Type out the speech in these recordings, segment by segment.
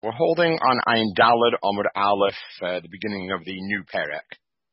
We're holding on Ayin Daled Amud Aleph, the beginning of the new Perek.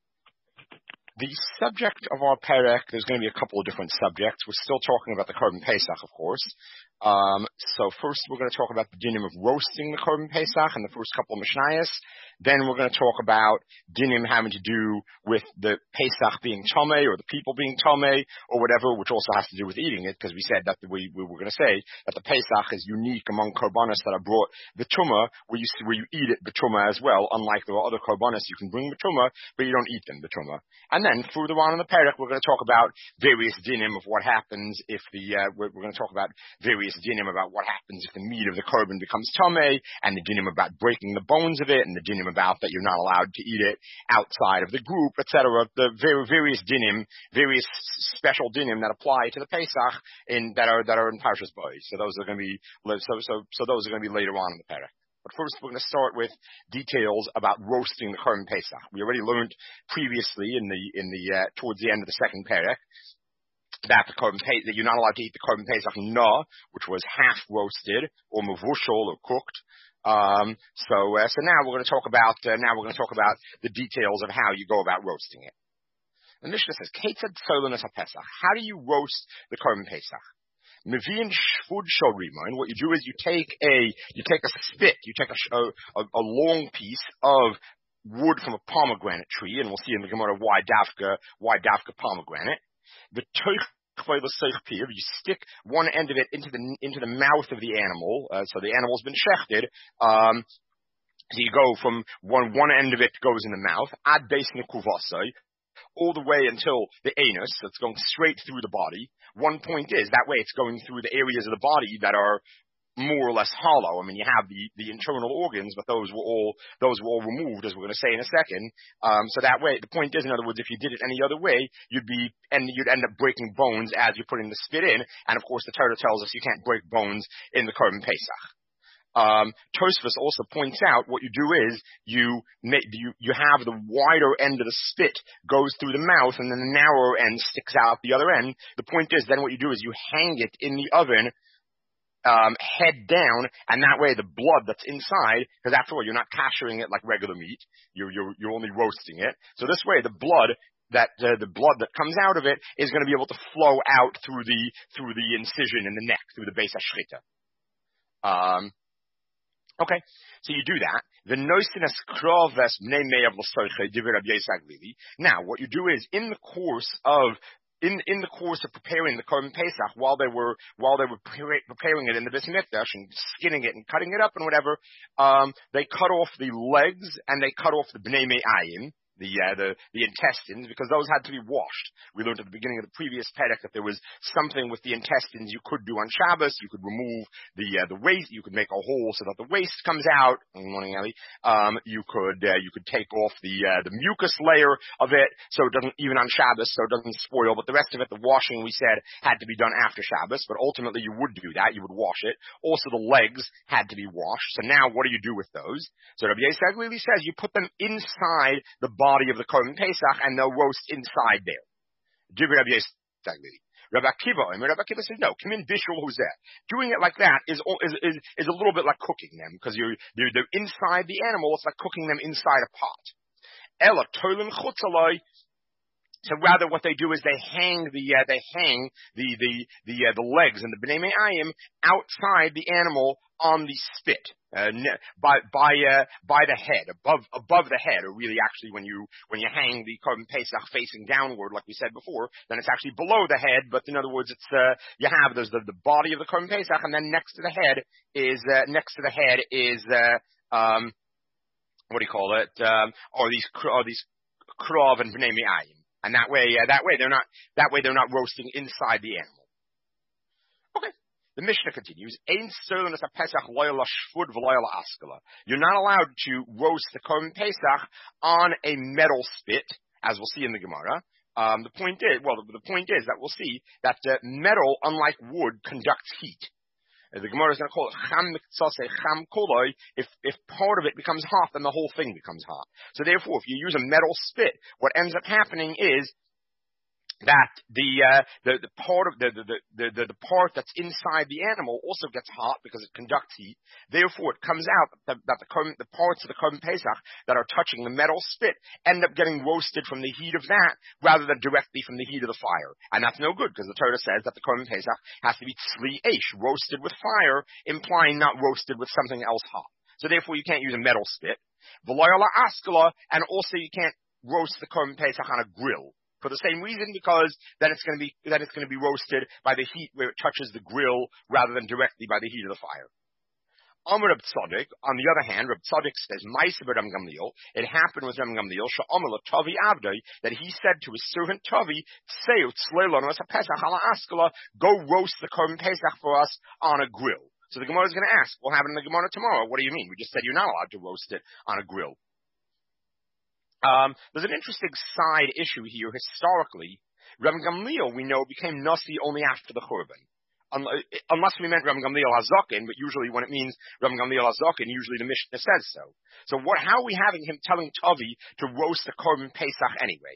The subject of our Perek, there's going to be a couple of different subjects. We're still talking about the Korban Pesach, of course. So first we're going to talk about the dinim of roasting the Korban Pesach in the first couple of Mishnayos. Then we're going to talk about dinim having to do with the Pesach being Tomei, or the people being Tomei, or whatever, which also has to do with eating it, because we said that we were going to say that the Pesach is unique among Korbanos that are brought B'tumah, where you eat it B'tumah as well, unlike the other Korbanos you can bring B'tumah, but you don't eat them B'tumah. And then further on in the Perek, we're going to talk about various dinim of what happens if we're going to talk about various dinim about what happens if the meat of the korban becomes tomei, and the dinim about breaking the bones of it, and the dinim about that you're not allowed to eat it outside of the group, etc. The various dinim, various special dinim that apply to the Pesach that are in Parshas Bo. So those are going to be so those are going to be later on in the Perek. But first, we're going to start with details about roasting the Korban Pesach. We already learned previously towards the end of the second Perek that that you're not allowed to eat the Korban Pesach na, which was half roasted or mavushal or cooked. So now we're going to talk about the details of how you go about roasting it. The Mishnah says, "Ketzad Solonas HaPesach." How do you roast the Korban Pesach? Mevi'in shvud shel rimon. What you do is you take a spit, you take a long piece of wood from a pomegranate tree, and we'll see in the Gemara why dafka pomegranate. The you stick one end of it into the mouth of the animal, so the animal's been shechted. So you go from one end of it goes in the mouth, ad beis nekuvasai, all the way until the anus, that's going straight through the body. One point is, that way it's going through the areas of the body that are more or less hollow. I mean, you have the internal organs, but those were all removed, as we're going to say in a second. So that way, the point is, in other words, if you did it any other way, you'd end up breaking bones as you're putting the spit in. And of course, the Torah tells us you can't break bones in the Korban Pesach. Tosfos also points out what you do is you have the wider end of the spit goes through the mouth, and then the narrower end sticks out the other end. The point is, then what you do is you hang it in the oven, head down, and that way the blood that's inside, because after all, you're not kashering it like regular meat, you're only roasting it. So this way, the blood that comes out of it is going to be able to flow out through the incision in the neck, through the base of shchita. Okay, so you do that. Now, what you do is in the course of preparing the Korban Pesach, while they were preparing it in the Beis Mikdash and skinning it and cutting it up and whatever, they cut off the legs and they cut off the bnei me'ayim, the intestines, because those had to be washed. We learned at the beginning of the previous Perek that there was something with the intestines you could do on Shabbos. You could remove the waste. You could make a hole so that the waste comes out. Good morning, Ellie. You could take off the mucus layer of it, so it doesn't, even on Shabbos, so it doesn't spoil. But the rest of it, the washing, we said, had to be done after Shabbos. But ultimately, you would do that. You would wash it. Also, the legs had to be washed. So now, what do you do with those? So Rabbi Yisrael really says you put them inside the body of the Korban Pesach, and they'll roast inside there. Rabbi Akiva says no. Doing it like that is a little bit like cooking them, because they're inside the animal. It's like cooking them inside a pot. Ela tolim chutzaloi. So rather, what they do is they hang the legs and the bnei me'ayim outside the animal on the spit, by the head, above the head, or really actually when you hang the Korban Pesach facing downward, like we said before, then it's actually below the head. But in other words, it's there's the body of the Korban Pesach, and then next to the head is what do you call it? Are these krav and bnei me'ayim. And that way they're not roasting inside the animal. Okay. The Mishnah continues, you're not allowed to roast the Korban Pesach on a metal spit, as we'll see in the Gemara. The point is that we'll see that metal, unlike wood, conducts heat. The Gemara is going to call it cham koloi. If part of it becomes hot, then the whole thing becomes hot. So therefore, if you use a metal spit, what ends up happening is that the part of the part that's inside the animal also gets hot because it conducts heat. Therefore, it comes out that the parts of the Korban Pesach that are touching the metal spit end up getting roasted from the heat of that rather than directly from the heat of the fire. And that's no good because the Torah says that the Korban Pesach has to be tzli eish, roasted with fire, implying not roasted with something else hot. So therefore, you can't use a metal spit. V'loyala askala, and also you can't roast the Korban Pesach on a grill. For the same reason, because then it's going to be roasted by the heat where it touches the grill rather than directly by the heat of the fire. Amar Reb Tzadok, on the other hand, Reb Tzadok says, Ma'aseh Reb Gamliel, it happened with Reb Gamliel, she'amar Tavi Avdai, that he said to his servant Tavi, Seut Sleilon as a Pesach ala Askala, go roast the Korban Pesach for us on a grill. So the Gemara is going to ask, we'll have it in the Gemara tomorrow. What do you mean? We just said you're not allowed to roast it on a grill. There's an interesting side issue here. Historically, Reb Gamliel, we know, became Nasi only after the Churban. Unless we meant Reb Gamliel HaZaken, but usually when it means Reb Gamliel HaZaken, usually the Mishnah says so. So how are we having him telling Tavi to roast the Korban Pesach anyway?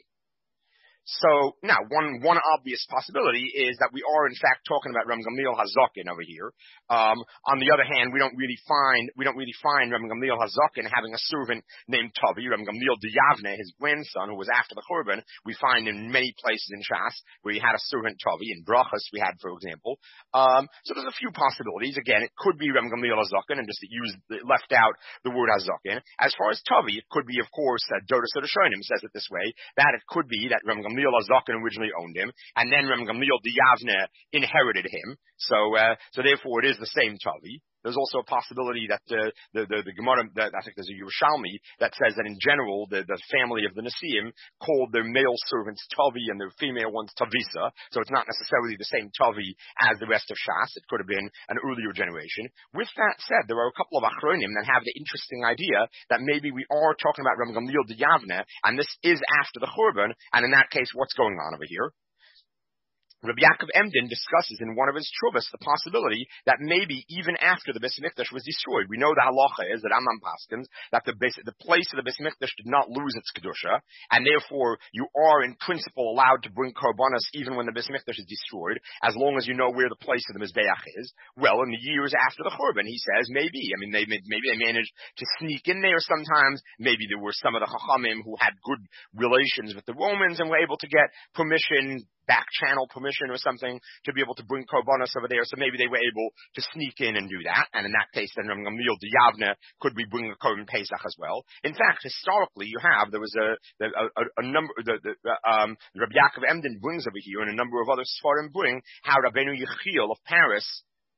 So now, one obvious possibility is that we are in fact talking about Reb Gamliel HaZaken over here. On the other hand, we don't really find Reb Gamliel HaZaken having a servant named Tavi. Reb Gamliel D'Yavne, his grandson, who was after the Churban, we find in many places in Shas where he had a servant Tavi. In Brachas we had, for example. So there's a few possibilities. Again, it could be Reb Gamliel HaZaken, and just left out the word HaZaken. As far as Tavi, it could be, of course, Dodos Rishonim says it this way, that it could be that Reb Gamliel HaZaken originally owned him, and then Reb Gamliel D'Yavne inherited him. So therefore it is the same Tavi. There's also a possibility that the Gemara, I think there's a Yerushalmi that says that in general the family of the Nesiim called their male servants Tavi and their female ones Tavisa. So it's not necessarily the same Tavi as the rest of Shas. It could have been an earlier generation. With that said, there are a couple of Achronim that have the interesting idea that maybe we are talking about Reb Gamliel D'Yavne, and this is after the Churban, and in that case, what's going on over here? Rabbi Yaakov Emden discusses in one of his Truvas the possibility that maybe even after the Beis Mikdash was destroyed, we know the halacha is that Rambam paskins that the place of the Beis Mikdash did not lose its kedusha, and therefore you are in principle allowed to bring korbanos even when the Beis Mikdash is destroyed, as long as you know where the place of the Mizbeach is. Well, in the years after the Churban, he says maybe they managed to sneak in there sometimes. Maybe there were some of the Chachamim who had good relations with the Romans and were able to get permission, back channel permission or something, to be able to bring korbanos over there. So maybe they were able to sneak in and do that. And in that case, then Reb Gamliel D'Yavne could be bringing a Korban Pesach as well. In fact, historically, there was a number, Rabbi Yaakov Emden brings over here, and a number of other Sfarim bring, how Rabbeinu Yechiel of Paris,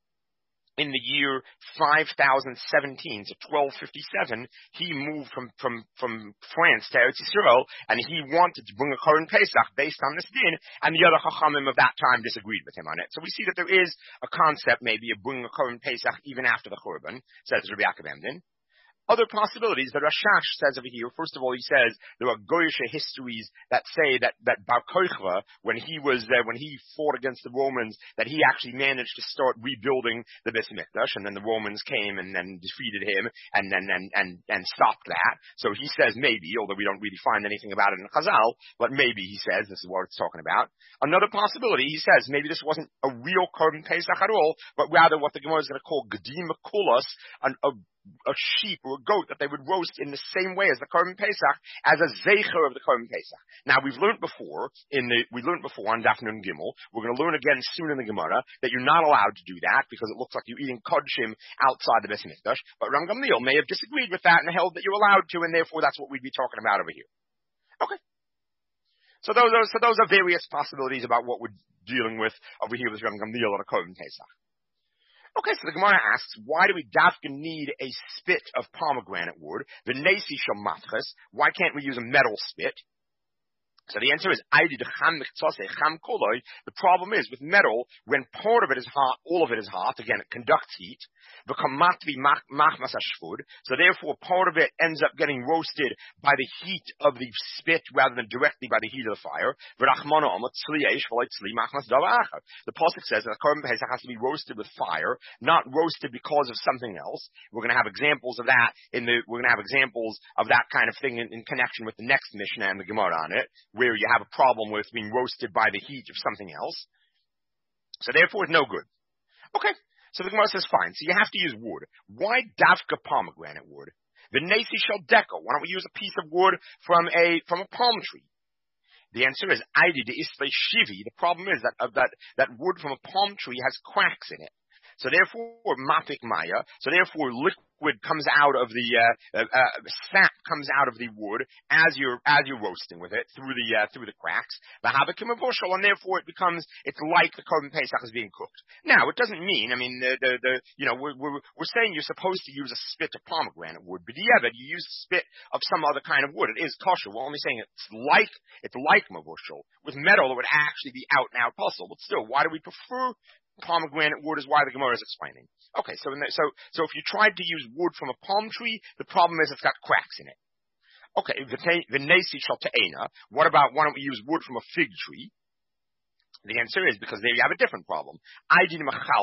in the year 5017 to 1257, he moved from France to Eretz Yisrael, and he wanted to bring a Korban Pesach based on this din, and the other Chachamim of that time disagreed with him on it. So we see that there is a concept maybe of bringing a Korban Pesach even after the Churban, says Rabbi Yaakov Emden. Other possibilities that Rashash says over here, first of all, he says there are Goyish histories that say that Bar Kochva, when he fought against the Romans, that he actually managed to start rebuilding the Beis Mikdash, and then the Romans came and then defeated him and stopped that. So he says maybe, although we don't really find anything about it in Chazal, but maybe he says this is what it's talking about. Another possibility, he says maybe this wasn't a real Korban Pesach at all, but rather what the Gemara is going to call Gedim Kulas, a sheep or a goat that they would roast in the same way as the Korban Pesach, as a zeicher of the Korban Pesach. Now, we learned before on Daf Nun Gimel, we're going to learn again soon in the Gemara, that you're not allowed to do that because it looks like you're eating kodshim outside the Beis Mikdash, but Ram Gamliel may have disagreed with that and held that you're allowed to, and therefore that's what we'd be talking about over here. Okay. So those are various possibilities about what we're dealing with over here with Ram Gamliel on a Korban Pesach. Okay, so the Gemara asks, why do we dafka need a spit of pomegranate wood? The nasi shel matches. Why can't we use a metal spit? So the answer is, the problem is with metal, when part of it is hot, all of it is hot, again, it conducts heat, so therefore part of it ends up getting roasted by the heat of the spit rather than directly by the heat of the fire. The pasuk says that the Korban Pesach has to be roasted with fire, not roasted because of something else. We're going to have examples of that kind of thing in connection with the next Mishnah and the Gemara on it, where you have a problem with being roasted by the heat of something else. So therefore, it's no good. Okay. So the Gemara says, fine. So you have to use wood. Why davka pomegranate wood? The nasi shel deko. Why don't we use a piece of wood from a palm tree? The answer is Aidi de Isle Shivi. The problem is that wood from a palm tree has cracks in it. So therefore, mapik maya. So therefore, liquid comes out of the sap comes out of the wood as you're roasting with it through the cracks. And therefore, it's like the korban pesach is being cooked. Now, it doesn't mean. I mean, we're saying you're supposed to use a spit of pomegranate wood, but yeah, you use a spit of some other kind of wood. It is kosher. We're only saying it's like mavushal. With metal, it would actually be out and out puzzle. But still, why do we prefer pomegranate wood? Is why the Gemara is explaining. Okay, so if you tried to use wood from a palm tree, the problem is it's got cracks in it. Okay, the nasi shel te'ena. Why don't we use wood from a fig tree? The answer is because there you have a different problem. The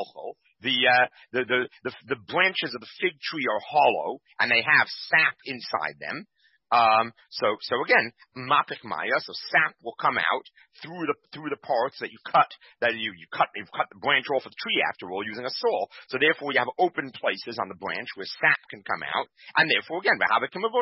branches of the fig tree are hollow and they have sap inside them. So again, mapik maya, so sap will come out through the parts that you cut, you've cut the branch off of the tree after all using a saw. So therefore you have open places on the branch where sap can come out, and therefore again, and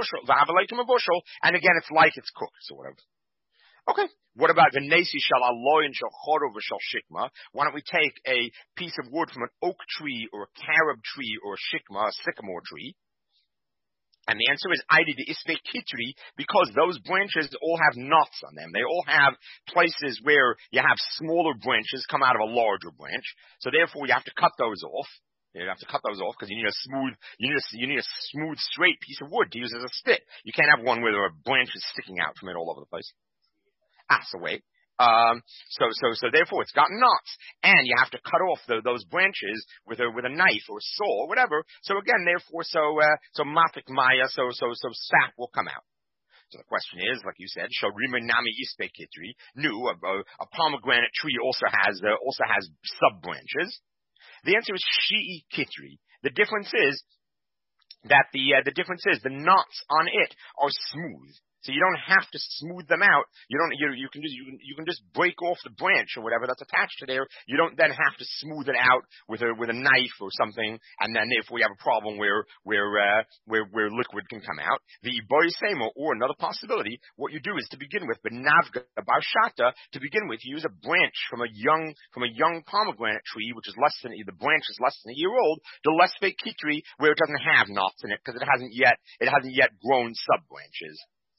again it's like it's cooked, sort of. Okay. What about the nasi shel aloy and shel chorov shel shikma? Why don't we take a piece of wood from an oak tree or a carob tree or a shikma, a sycamore tree? And the answer is Aidi de Ispe Kitri, because those branches all have knots on them. They all have places where you have smaller branches come out of a larger branch. So therefore you have to cut those off. You have to cut those off because you need a smooth, straight piece of wood to use as a spit. You can't have one where there are branches sticking out from it all over the place. So wait. So therefore it's got knots, and you have to cut off those branches with a knife or a saw or whatever. So again, therefore, so mafik maya, so sap will come out. So the question is, like you said, shorima nami ispe kitri. A pomegranate tree also has sub branches. The answer is shi'i kitri. The difference is that the knots on it are smooth. So you don't have to smooth them out. You can just break off the branch or whatever that's attached to there. You don't then have to smooth it out with a knife or something, and then if we have a problem where liquid can come out. The boisemo, or another possibility, what you do is to begin with, benavga barshata, to begin with, you use a branch from a young pomegranate tree, which is the branch is less than a year old, the lespe kitri, where it doesn't have knots in it because it hasn't yet grown sub branches.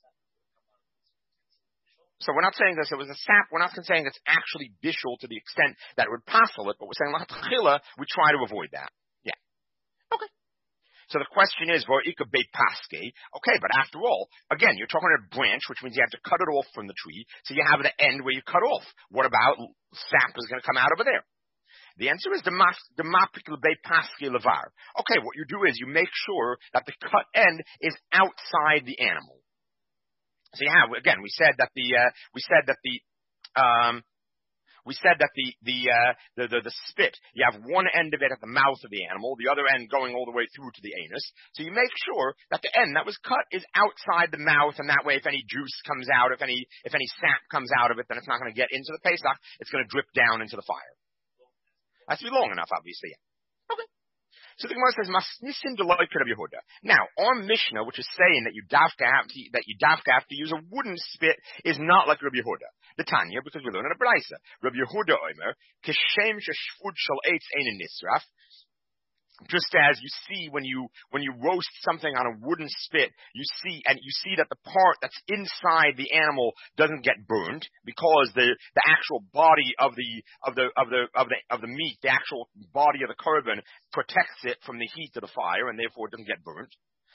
So we're not saying this, it was a sap, we're not saying it's actually bishul to the extent that it would passel it, but we're saying lachatchila, we try to avoid that. Yeah. Okay. So the question is, v'ika beit paske. Okay, but after all, again, you're talking about a branch, which means you have to cut it off from the tree, so you have the end where you cut off. What about sap is going to come out over there? The answer is the mapikul beit paske levar. Okay, what you do is you make sure that the cut end is outside the animal. So yeah, again, we said that the spit, you have one end of it at the mouth of the animal, the other end going all the way through to the anus. So you make sure that the end that was cut is outside the mouth, and that way if any juice comes out, if any sap comes out of it, then it's not going to get into the pesach, it's going to drip down into the fire. Has to be long enough, obviously, yeah. Okay. So the Gemara says, "Masnisin deloy Rabbi Yehuda." Now, our Mishnah, which is saying that you dafka have to use a wooden spit, is not like Rabbi Yehuda. The Tanya, because we learn in a Braisa. Rabbi Yehuda Omer, "Kishem sheshfud shel eitz ein nisraf." Just as you see when you roast something on a wooden spit, you see that the part that's inside the animal doesn't get burned because the actual body of the meat, the actual body of the korban protects it from the heat of the fire, and therefore it doesn't get burnt.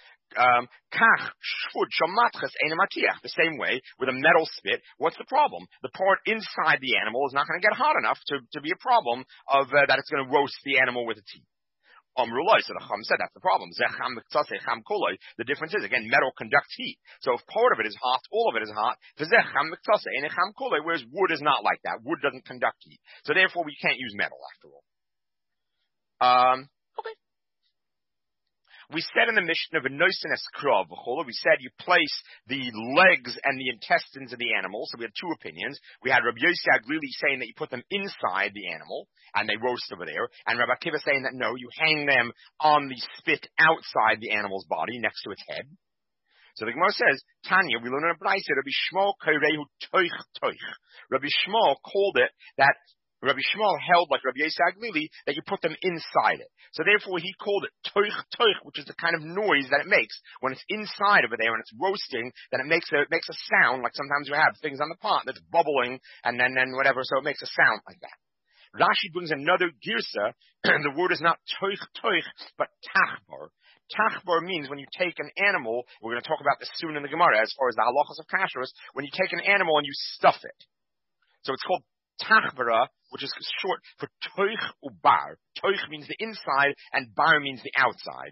The same way with a metal spit, what's the problem? The part inside the animal is not going to get hot enough to be a problem of that it's going to roast the animal with its heat. So the Chum said that's the problem. The difference is, again, metal conducts heat. So if part of it is hot, all of it is hot. Whereas wood is not like that. Wood doesn't conduct heat. So therefore we can't use metal after all. Okay. We said in the mission of a noisines krav, we said you place the legs and the intestines of the animal. So we had two opinions. We had Rabbi Yossi Aglili saying that you put them inside the animal and they roast over there, and Rabbi Akiva saying that no, you hang them on the spit outside the animal's body next to its head. So the Gemara says, Tanya, we learn in a Brayso, Rabbi Shmuel korehu toich toich. Rabbi Shmuel called it that. Rabbi Shmuel held, like Rabbi Yossi Aglili, that you put them inside it. So therefore he called it toich toich, which is the kind of noise that it makes when it's inside over there and it's roasting, then it makes a sound, like sometimes we have things on the pot that's bubbling and then whatever, so it makes a sound like that. Rashi brings another girsa, the word is not toich toich, but tachbar. Tachbar means when you take an animal, we're going to talk about this soon in the Gemara as far as the halachas of kashrus, when you take an animal and you stuff it. So it's called tachbara, which is short for toich ubar. Toich means the inside, and bar means the outside.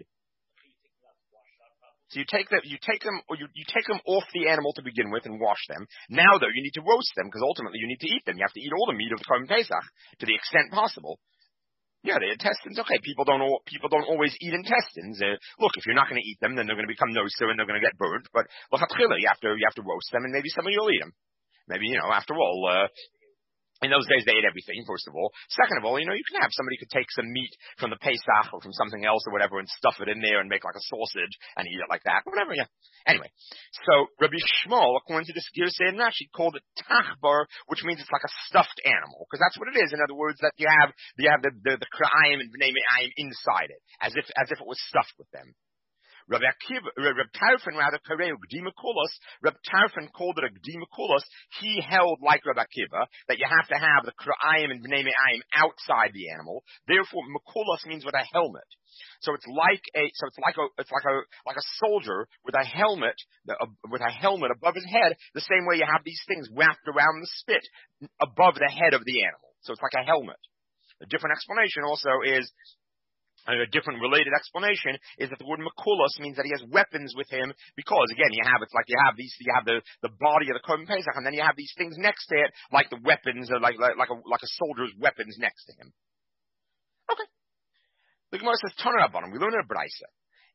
So you take them off the animal to begin with and wash them. Now though, you need to roast them because ultimately you need to eat them. You have to eat all the meat of the Korban Pesach to the extent possible. Yeah, the intestines. Okay, people don't always eat intestines. Look, if you're not going to eat them, then they're going to become noser and they're going to get burnt. But you have to roast them, and maybe some of you'll eat them. Maybe after all. In those days, they ate everything, first of all. Second of all, you can have somebody could take some meat from the Pesach or from something else or whatever and stuff it in there and make like a sausage and eat it like that. Whatever, yeah. Anyway, so Rabbi Shmuel, according to this Girsa and Rashi, called it tachbar, which means it's like a stuffed animal, because that's what it is. In other words, that you have the kra'ayim and b'nei me'ayim inside it, as if it was stuffed with them. Reb Tarfon rather kareu gdima kulos. Reb Tarfon called it a gdima kulos. He held like Reb Akiva that you have to have the kra'ayim and b'nei me'ayim outside the animal. Therefore, mekulos means with a helmet. So it's like a soldier with a helmet above his head. The same way you have these things wrapped around the spit above the head of the animal. So it's like a helmet. A different explanation also is. A different related explanation is that the word mekulos means that he has weapons with him because again you have the body of the Korban Pesach and then you have these things next to it like the weapons or like a soldier's weapons next to him. Okay. The Gemara says turn it up on him. We learn in a Brayso.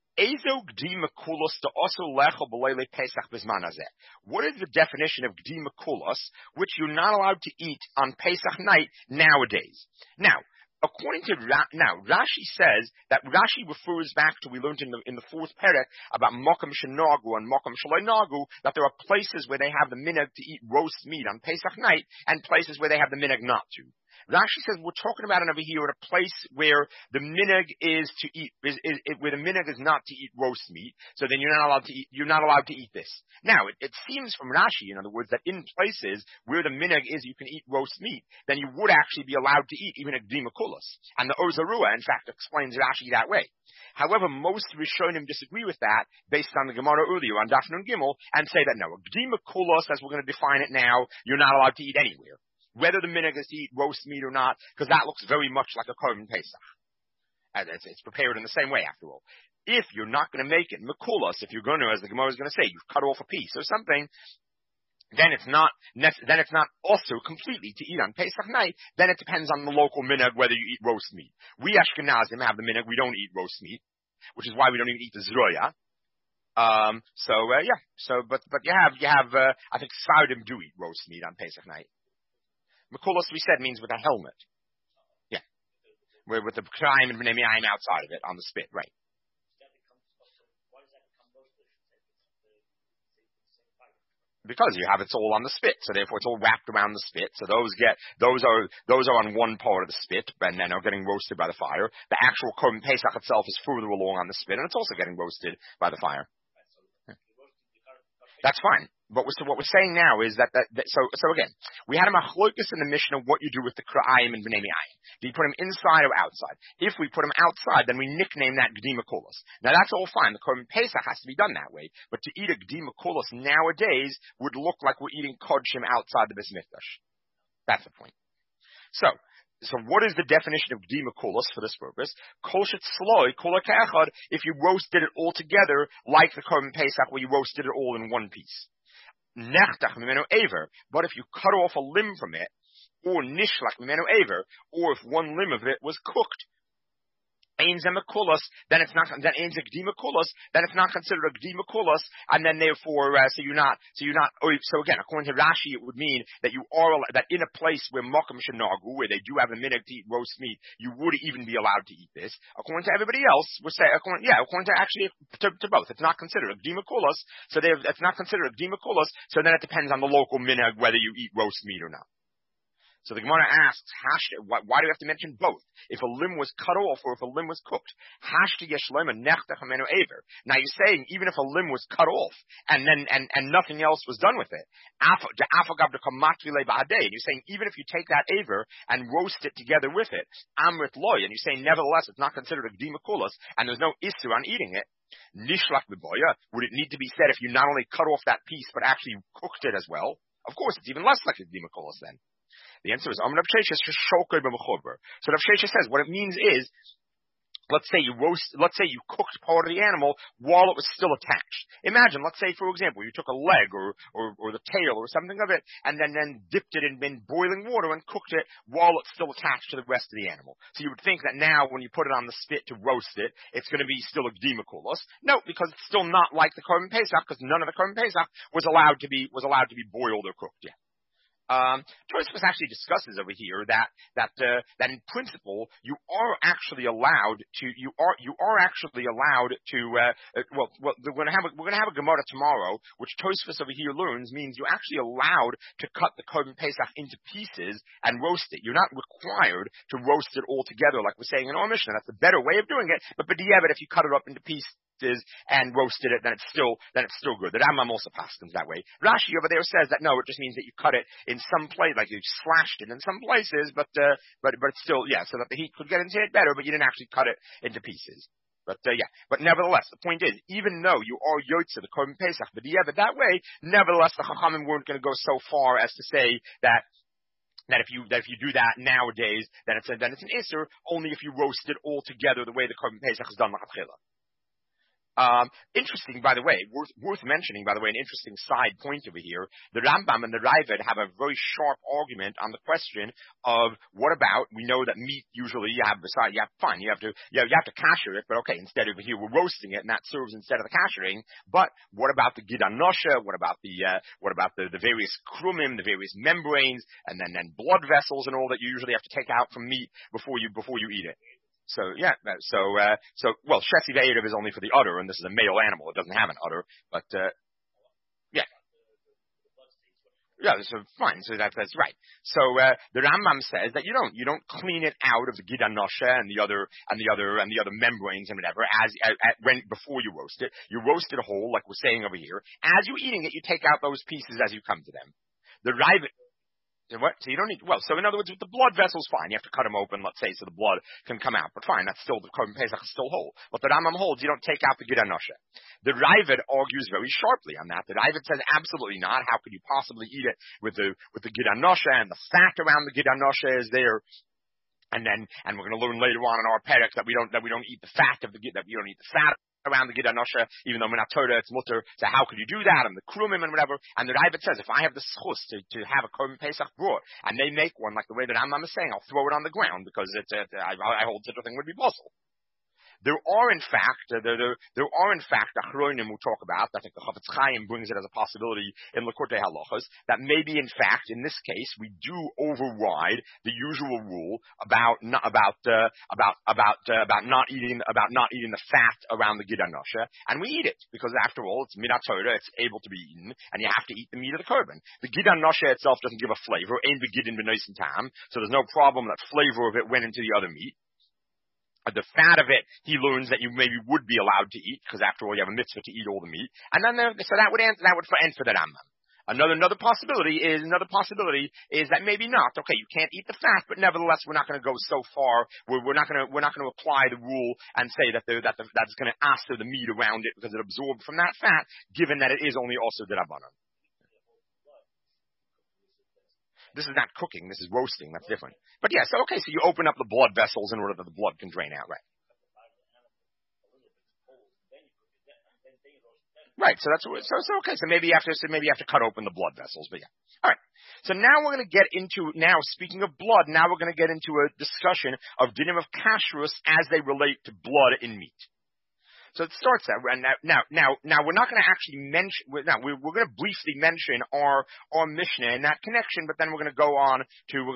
What is the definition of gdi mekulos, which you're not allowed to eat on Pesach night nowadays? Now, according to Rashi says that Rashi refers back to we learned in the fourth perek about Mokum Shenagu and Mokum Shaloi Nagu that there are places where they have the minhag to eat roast meat on Pesach night and places where they have the minhag not to. Rashi says we're talking about it over here at a place where the minhag is to eat, where the minhag is not to eat roast meat. So then you're not allowed to eat this. Now it seems from Rashi, in other words, that in places where the minhag is you can eat roast meat, then you would actually be allowed to eat even a gdi mekulos. And the Ozarua, in fact, explains Rashi that way. However, most Rishonim disagree with that based on the Gemara earlier on Daf Nun Gimel and say that no, a gdi mekulos, as we're going to define it now, you're not allowed to eat anywhere. Whether the minhag is to eat roast meat or not, because that looks very much like a Korban Pesach. And it's prepared in the same way, after all. If you're not going to make it mekulos, if you're going to, as the Gemara is going to say, you've cut off a piece or something, then it's not also completely to eat on Pesach night. Then it depends on the local minhag whether you eat roast meat. We Ashkenazim have the minhag, we don't eat roast meat, which is why we don't even eat the zroya. But you have I think Sardim do eat roast meat on Pesach night. Mekulos, we said, means with a helmet. Yeah. With the kra'ayim and b'nei me'ayim outside of it on the spit, right. Because you have it's all on the spit, so therefore it's all wrapped around the spit. So those are on one part of the spit, and then are getting roasted by the fire. The actual Korban Pesach itself is further along on the spit, and it's also getting roasted by the fire. Yeah. That's fine. But what we're saying now is that so again, we had a machlokus in the Mishnah of what you do with the kra'ayim and b'nei me'ayim. Do you put them inside or outside? If we put them outside, then we nickname that gdi mekulos. Now that's all fine. The Korban Pesach has to be done that way. But to eat a gdi mekulos nowadays would look like we're eating kodshim outside the Beis Mikdash. That's the point. So what is the definition of gdi mekulos for this purpose? Kol shetzloi kol ka'echad, if you roasted it all together like the Korban Pesach where you roasted it all in one piece. Nechtach mimenu aver, but if you cut off a limb from it, or nishlach mimenu aver, or if one limb of it was cooked, Ein Zemakulos, then it's not, then Ein Zekdimakulos, then it's not considered a Gdimakulos, and then therefore, so again, according to Rashi, it would mean that you are, that in a place where Mokum Shanagu, where they do have a minhag to eat roast meat, you would even be allowed to eat this. According to everybody else, according to both, it's not considered a Gdimakulos, so it's not considered a Gdimakulos, so then it depends on the local minhag whether you eat roast meat or not. So the Gemara asks, why do we have to mention both? If a limb was cut off or if a limb was cooked. Now you're saying even if a limb was cut off and nothing else was done with it, and you're saying even if you take that aver and roast it together with it, amrit loy, and you're saying nevertheless it's not considered a gdimakulos and there's no issue on eating it, nishlach b'boya, would it need to be said if you not only cut off that piece but actually cooked it as well? Of course, it's even less like a gdimakulos then. The answer is Rav Sheshes So Rav Sheshes says what it means is, let's say you cooked part of the animal while it was still attached. Imagine, let's say for example, you took a leg or the tail or something of it and then dipped it in boiling water and cooked it while it's still attached to the rest of the animal. So you would think that now when you put it on the spit to roast it, it's going to be still a gdimakulos. No, because it's still not like the Korban Pesach, because none of the Korban Pesach was allowed to be boiled or cooked yet. Tosfos actually discusses over here that in principle you are actually allowed to we're going to have a Gemara tomorrow, which Tosfos over here learns means you're actually allowed to cut the Korban Pesach into pieces and roast it. You're not required to roast it all together like we're saying in our Mishnah. That's the better way of doing it. But if you cut it up into pieces and roasted it, then it's still good. The Rambam also paskins that way. Rashi over there says that no, it just means that you cut it in some place, like you slashed it in some places, but it's still, so that the heat could get into it better, but you didn't actually cut it into pieces. But nevertheless, the point is, even though you are yotze the Korban Pesach, but that way, nevertheless, the Chachamim weren't going to go so far as to say that if you do that nowadays, then it's an Isser, only if you roast it all together the way the Korban Pesach is done l'chatchila. Interesting, by the way, worth mentioning, by the way, an interesting side point over here. The Rambam and the Raavad have a very sharp argument on the question of what about, we know that meat usually you have to kasher it, but okay, instead of here we're roasting it and that serves instead of the kashering, but what about the gid anosha, what about the various krumim, the various membranes, and then blood vessels and all that you usually have to take out from meat before you eat it. Shesi ve'erev is only for the udder, and this is a male animal. It doesn't have an udder, but, so fine. So that's right. So, the Rambam says that you don't clean it out of the gid anosha and the other membranes and whatever before you roast it. You roast it whole, like we're saying over here. As you're eating it, you take out those pieces as you come to them. The Raavad, what? So you don't need, so in other words, with the blood vessels, fine. You have to cut them open, let's say, so the blood can come out. But fine, that's still, the Korban Pesach is still whole. But the Rambam holds, you don't take out the gid anosha. The Raavad argues very sharply on that. The Raavad says, absolutely not. How could you possibly eat it with the gid anosha, and the fat around the gid anosha is there? And we're going to learn later on in our perek that we don't eat the fat of the gid, that we don't eat the fat around the gid anosha, even though Minat Torah it's mutter. So how could you do that? And the krumim and whatever. And the Raavad says, if I have the schus to have a Korban Pesach brought, and they make one like the way that Rambam is saying, I'll throw it on the ground because I hold such a thing would be possible. There are in fact achronim who talk about, I think the Chafetz Chaim brings it as a possibility in Likutei Halachos, that maybe in fact in this case we do override the usual rule about not eating the fat around the gid anosha, and we eat it because after all it's Minat Torah, it's able to be eaten, and you have to eat the meat of the korban. The gid anosha itself doesn't give a flavor, ein begidin b'noisen tam, so there's no problem that flavor of it went into the other meat. The fat of it, he learns that you maybe would be allowed to eat, because after all, you have a mitzvah to eat all the meat. And then so that would end for the Rambam. Another possibility is that maybe not. Okay, you can't eat the fat, but nevertheless, we're not going to go so far. We're not going to apply the rule and say that's going to aster the meat around it because it absorbed from that fat, given that it is only also the Rabbanan. This is not cooking, this is roasting, that's different. But so you open up the blood vessels in order that the blood can drain out, right? Right. So that's okay. So maybe you have to cut open the blood vessels. But yeah. All right. So now we're going to get into, speaking of blood, now we're going to get into a discussion of dinim of kashrus as they relate to blood in meat. So it starts out, and now we're not going to actually mention, we're going to briefly mention our Mishnah in that connection, but then we're going to go on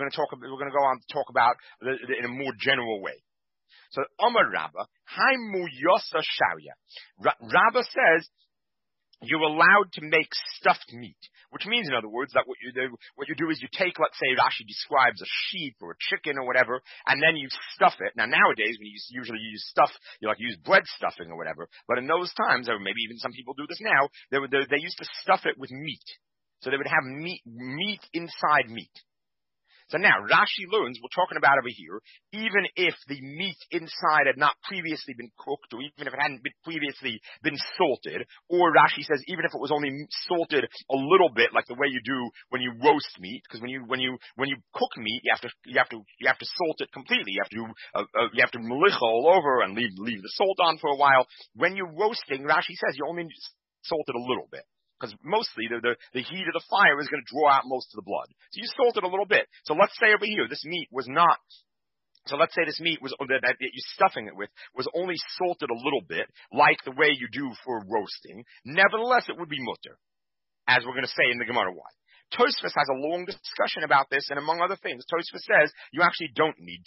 to talk about in a more general way. So Amar Rabba, Haimu Yosa Shawya. Rabba says, you're allowed to make stuffed meat, which means, in other words, that what you do is you take, let's say, Rashi describes a sheep or a chicken or whatever, and then you stuff it. Now, nowadays, when you usually use stuff, you use bread stuffing or whatever. But in those times, or maybe even some people do this now, they used to stuff it with meat. So they would have meat inside meat. So now, Rashi learns, we're talking about over here, even if the meat inside had not previously been cooked, or even if it hadn't previously been salted, or Rashi says, even if it was only salted a little bit, like the way you do when you roast meat, because when you cook meat, you have to salt it completely. You have to melicha all over and leave the salt on for a while. When you're roasting, Rashi says you only need to salt it a little bit. Because mostly the heat of the fire is going to draw out most of the blood. So you salt it a little bit. So let's say over here, this meat was not, that you're stuffing it with was only salted a little bit, like the way you do for roasting. Nevertheless, it would be mutter, as we're going to say in the Gemara. Why? Tosfos has a long discussion about this, and among other things, Tosfos says you actually don't need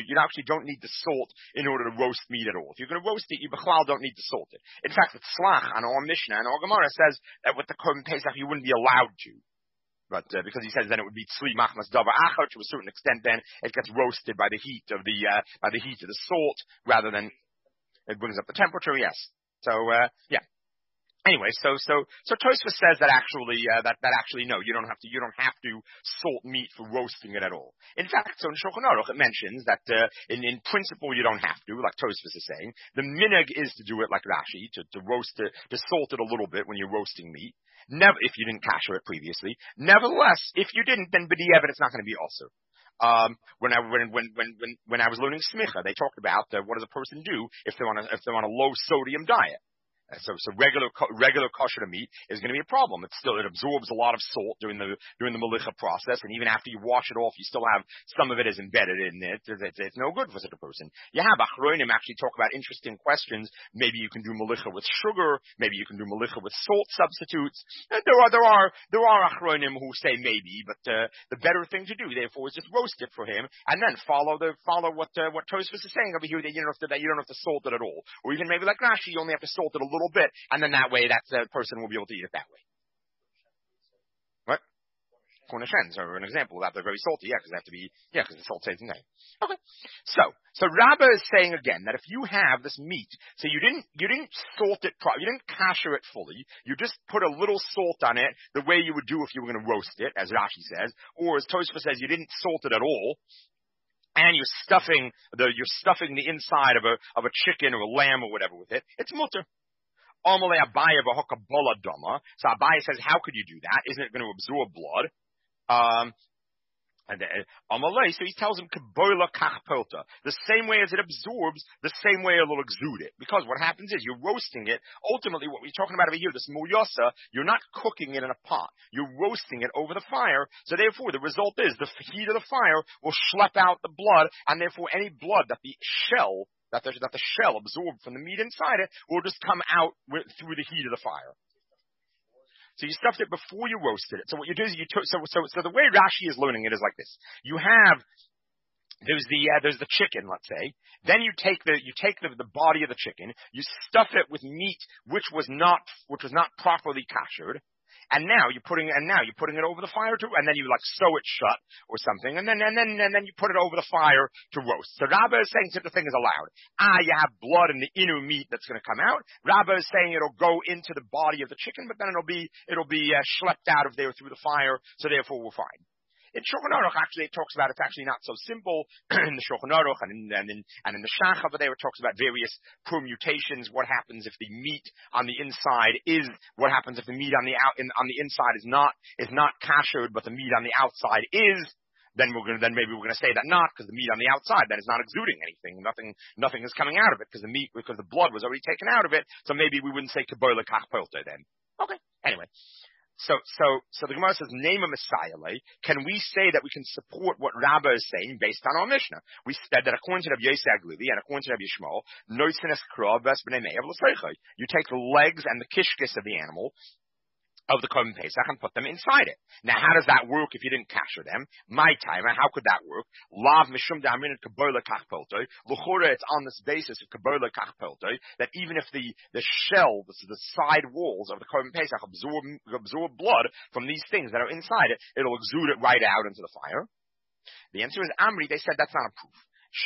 the salt in order to roast meat at all. If you're going to roast it, you don't need to salt it. In fact, the Tzlach on our Mishnah and our Gemara says that with the Korban Pesach you wouldn't be allowed to. But because he says then it would be tzli machmas davar achar, to a certain extent, then it gets roasted by the heat of the salt rather than it brings up the temperature. Yes. So yeah. Anyway, so Tosfos says that actually no, you don't have to salt meat for roasting it at all. In fact, so in Shulchan Aruch it mentions that in principle you don't have to, like Tosfos is saying. The minhag is to do it like Rashi, to salt it a little bit when you're roasting meat. Never, if you didn't kasher it previously. Nevertheless, if you didn't, then b'di'evet it's not going to be also. When I was learning smicha, they talked about what does a person do if they're on a low sodium diet. So regular kosher meat is going to be a problem. It absorbs a lot of salt during the melicha process, and even after you wash it off, you still have some of it is embedded in it. It's no good for such a person. You have achronim actually talk about interesting questions. Maybe you can do melicha with sugar. Maybe you can do melicha with salt substitutes. There are achronim who say maybe, but the better thing to do, therefore, is just roast it for him, and then follow what Tosfos is saying over here that you don't have to salt it at all, or even maybe like Rashi, you only have to salt it a little bit, and then that way that person will be able to eat it that way. What? Cornichons are an example of that. They're very salty, because the salt tastes in there. Okay. So Rabba is saying again that if you have this meat, so you didn't salt it you didn't kasher it fully, you just put a little salt on it the way you would do if you were going to roast it, as Rashi says, or as Tosfos says, you didn't salt it at all, and you're stuffing the inside of a chicken or a lamb or whatever with it, it's mutter. Amalei Abaye v'hokabola dama. So Abaye says, how could you do that? Isn't it going to absorb blood? Amalei, so he tells him, kabola kachpelta. The same way as it absorbs, the same way it will exude it. Because what happens is, you're roasting it. Ultimately, what we're talking about over here, this muyosa, you're not cooking it in a pot. You're roasting it over the fire. So therefore, the result is, the heat of the fire will schlep out the blood, and therefore any blood that the shell absorbed from the meat inside it will just come out through the heat of the fire. So you stuffed it before you roasted it. So what you do is so the way Rashi is learning it is like this. There's the chicken, let's say. Then you take the body of the chicken, you stuff it with meat which was not properly kashered. And now you're putting it over the fire too, and then you sew it shut or something, and then you put it over the fire to roast. So Rabba is saying such a thing is allowed. You have blood in the inner meat that's going to come out. Rabba is saying it'll go into the body of the chicken, but then it'll be schlepped out of there through the fire. So therefore we're fine. In Shulchan Aruch, actually, it talks about it's actually not so simple in the Shulchan Aruch and in the Shach over there. It talks about various permutations. What happens if the meat on the inside is? What happens if the meat on the inside is not kashered, but the meat on the outside is? then maybe we're gonna say that not, because the meat on the outside then is not exuding anything. Nothing is coming out of it because the blood was already taken out of it. So maybe we wouldn't say Kabbalah Kach Polte then. Okay. Anyway. So the Gemara says, name a Messiah. Can we say that we can support what Rabbah is saying based on our Mishnah? We said that according to Rabbi Yosef Aglili and according to Rabbi Yishmael, you take the legs and the kishkis of the animal, of the Korban Pesach, and put them inside it. Now, how does that work if you didn't capture them? My time, how could that work? Lav mishum da'amin kabbalah kach peltoi. L'chora, it's on this basis of kabbalah kach peltoi that even if the shell, the side walls of the Korban Pesach absorb blood from these things that are inside it, it'll exude it right out into the fire. The answer is Amri. They said that's not a proof.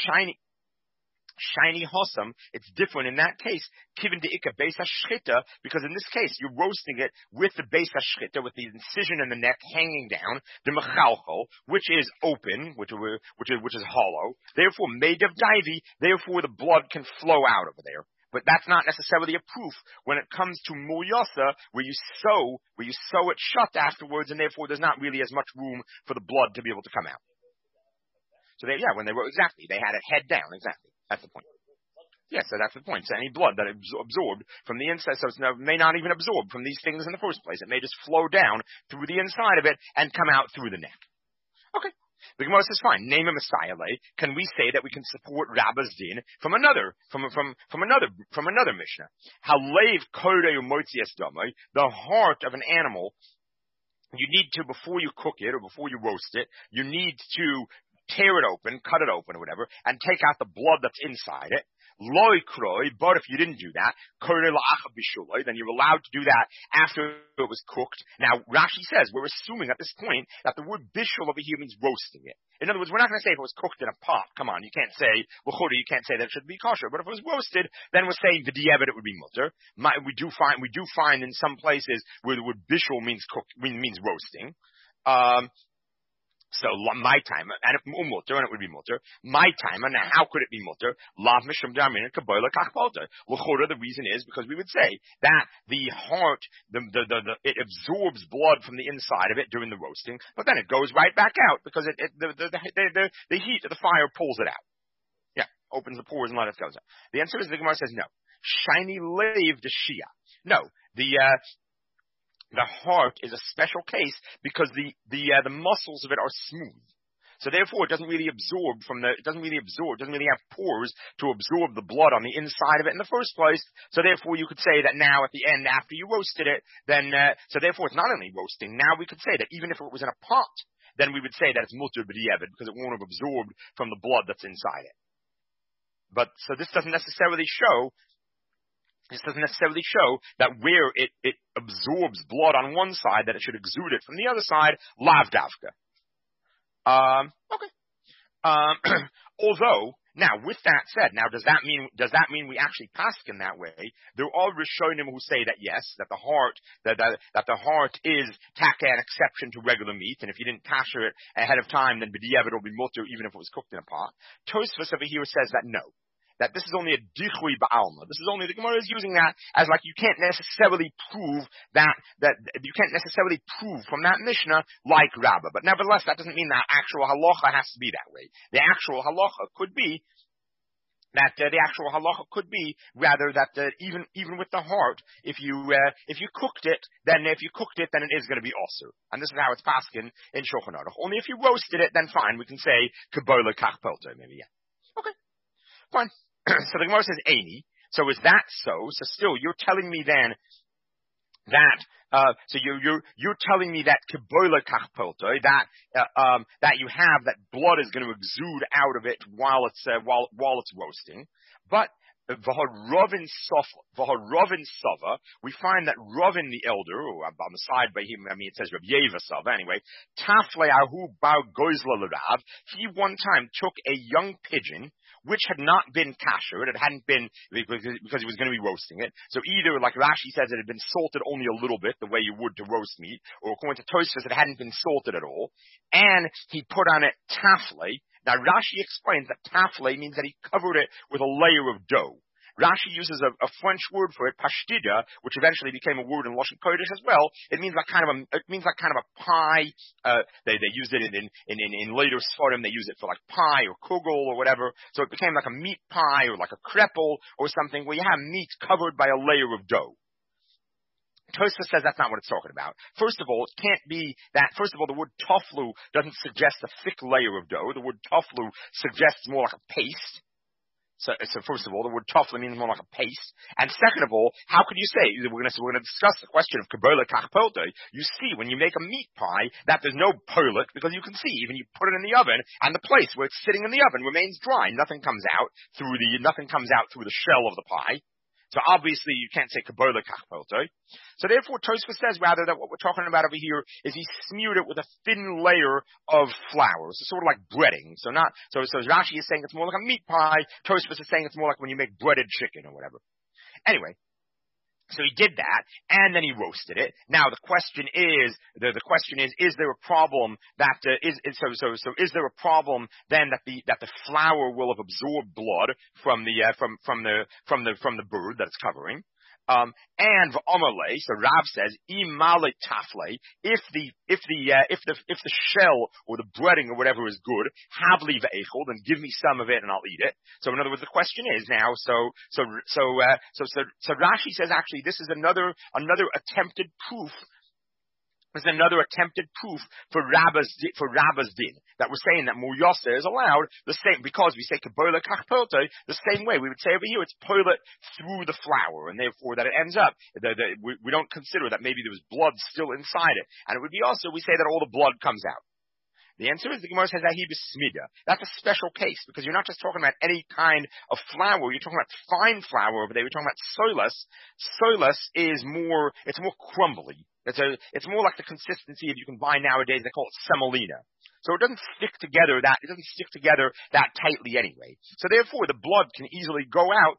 Shiny Hossam, it's different in that case, given the Ikka Beis HaShchita, because in this case, you're roasting it with the Beis HaShchita, with the incision in the neck hanging down, the Mechalchol, which is open, which is hollow, therefore made of divey, therefore the blood can flow out over there. But that's not necessarily a proof when it comes to Mulyasa, where you sew it shut afterwards, and therefore there's not really as much room for the blood to be able to come out. So they had it head down, exactly. That's the point. Yeah, so that's the point. So any blood that absorbed from the inside, so it may not even absorb from these things in the first place. It may just flow down through the inside of it and come out through the neck. Okay. The Gemara says, fine, name a Messiah. Can we say that we can support Rabbah's din from another Mishnah? Halev kodei umotzias damai, the heart of an animal, you need to, before you cook it or before you roast it, you need to tear it open, cut it open or whatever, and take out the blood that's inside it. Loi kroi, but if you didn't do that, then you're allowed to do that after it was cooked. Now, Rashi says, we're assuming at this point that the word bishul over here means roasting it. In other words, we're not going to say if it was cooked in a pot. Come on, you can't say, you can't say that it should be kosher. But if it was roasted, then we're saying v'di'evet it would be mutter. We do find in some places where the word bishul means roasting. So my time, and mutter, and it would be mutter. My time, and now how could it be mutter? Lav mishum da'amin and kabbalah kach polter. L'chora, the reason is because we would say that the heart, it absorbs blood from the inside of it during the roasting, but then it goes right back out because the heat of the fire pulls it out. Yeah, opens the pores and let it go out. The answer is the Gemara says no. Shiny lave de shia. No, the heart is a special case because the muscles of it are smooth. So therefore it doesn't really have pores to absorb the blood on the inside of it in the first place. So therefore you could say that now at the end, after you roasted it, then, so therefore it's not only roasting. Now we could say that even if it was in a pot, then we would say that it's mutter b'di'evet because it won't have absorbed from the blood that's inside it. But, so this doesn't necessarily show that where it absorbs blood on one side, that it should exude it from the other side, lav davka. Okay. Although, now, with that said, does that mean we actually paskin that way? There are Rishonim who say that yes, that the heart is taka, an exception to regular meat, and if you didn't kasher it ahead of time, then b'di'evet will be mutter even if it was cooked in a pot. Tosfos over here says that no. That this is only a dichui ba'alma. This is only, the Gemara is using that as like you can't necessarily prove that you can't necessarily prove from that Mishnah like Rabbah. But nevertheless, that doesn't mean that actual halacha has to be that way. The actual halacha could be rather that even with the heart, if you cooked it, then it is going to be osur. And this is how it's paskin in Shulchan Aruch. Only if you roasted it, then fine, we can say kabbalah kach pelter, maybe, yeah. Okay, fine. So the Gemara says, Eini. So is that so? So still, you're telling me then that, you're telling me that kabbalah kach pelter, that you have, that blood is going to exude out of it while it's roasting. But, V'harovin Sava, we find that Rovin the elder, or on the side by him, it says Rav Yeva Sava, anyway, Tafle Ahu Bar Goizla L'Rav, he one time took a young pigeon, which had not been kasher, it hadn't been, because he was going to be roasting it. So either, like Rashi says, it had been salted only a little bit, the way you would to roast meat, or according to Tosfos, it hadn't been salted at all, and he put on it tafle. Now Rashi explains that tafle means that he covered it with a layer of dough. Rashi uses a French word for it, pashtida, which eventually became a word in Lashon Kodesh as well. It means like kind of a pie. They used it in later Sfarim. They use it for like pie or kugel or whatever. So it became like a meat pie or like a kreppel or something where you have meat covered by a layer of dough. Tosfos says that's not what it's talking about. First of all, it can't be that. First of all, the word toflu doesn't suggest a thick layer of dough. The word toflu suggests more like a paste. So first of all, the word toflu means more like a paste. And second of all, how could you say, we're going to discuss the question of kabbalah kachpolte. You see, when you make a meat pie, that there's no perlet, because you can see, even you put it in the oven, and the place where it's sitting in the oven remains dry. Nothing comes out through the shell of the pie. So obviously you can't say kabbalah kachpolte. So therefore, Tosfos says rather that what we're talking about over here is he smeared it with a thin layer of flour. So sort of like breading. So Rashi is saying it's more like a meat pie. Tosfos is saying it's more like when you make breaded chicken or whatever. Anyway. So he did that, and then he roasted it. Now the question is, is there a problem that is there a problem then that the flour will have absorbed blood from the bird that it's covering? And v'omerle, so Rav says, imale tafle, if the shell or the breading or whatever is good, havli ve'echol, then give me some of it and I'll eat it. So in other words, the question is now, so Rashi says actually this is another attempted proof. There's another attempted proof for Rabba's din, that we're saying that Muyasa is allowed the same, because we say Kabbalah Kachpolte, the same way we would say over here, it's poilet through the flour, and therefore that it ends up, we don't consider that maybe there was blood still inside it. And it would be also, we say that all the blood comes out. The answer is the Gemara says Ahi b'smida. That's a special case, because you're not just talking about any kind of flour, you're talking about fine flour over there, you're talking about soilus. Soilus is more crumbly. It's more like the consistency you can buy nowadays. They call it semolina. So it doesn't stick together that tightly anyway. So therefore, the blood can easily go out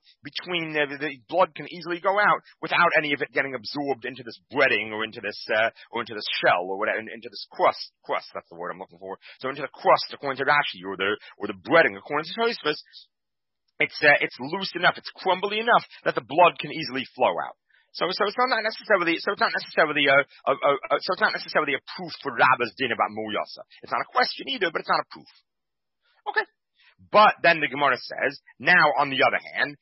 without any of it getting absorbed into this breading or into this shell or whatever, into this crust. That's the word I'm looking for. So into the crust, according to Rashi, or the breading, according to Tosfos, it's loose enough, it's crumbly enough that the blood can easily flow out. So it's not necessarily a proof for Rabba's din about Muyasa. It's not a question either, but it's not a proof. Okay. But then the Gemara says, now on the other hand,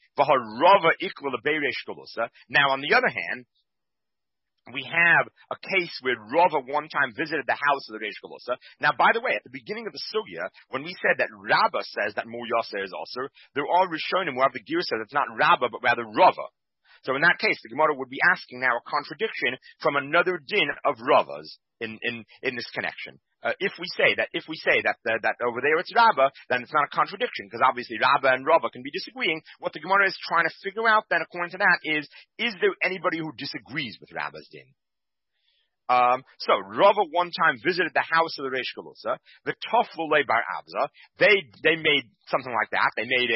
we have a case where Rava one time visited the house of the Reish Galusa. Now, by the way, at the beginning of the sugya, when we said that Rabba says that Muyasa is also, there are Rishonim who have the gear says it's not Rabba, but rather Rava. So in that case, the Gemara would be asking now a contradiction from another din of Ravas in this connection. If we say that over there it's Rabba, then it's not a contradiction, because obviously Rabba and Rava can be disagreeing. What the Gemara is trying to figure out then, according to that, is there anybody who disagrees with Rabba's din? So Rava one time visited the house of the Reish Galusa, the Toflu Le Bar Abza. They made something like that. They made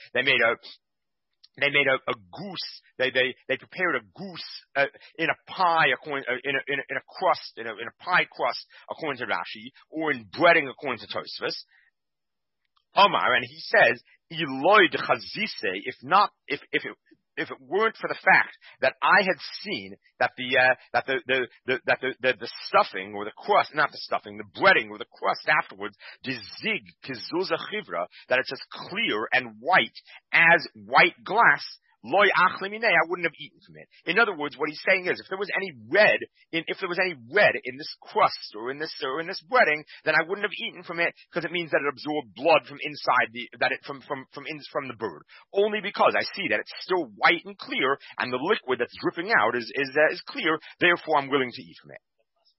a goose. They prepared a goose in a pie, in a crust, in a pie crust, according to Rashi, or in breading, according to Tosfos. Omar, and he says, Eloi de Chazise, if it weren't for the fact that I had seen that the stuffing or the crust, not the stuffing, the breading or the crust afterwards, dizig kizuza chivra, that it's as clear and white as white glass, loy achlimine, I wouldn't have eaten from it. In other words, what he's saying is, if there was any red in this crust or in this breading, then I wouldn't have eaten from it, because it means that it absorbed blood from inside from the bird. Only because I see that it's still white and clear, and the liquid that's dripping out is clear. Therefore, I'm willing to eat from it.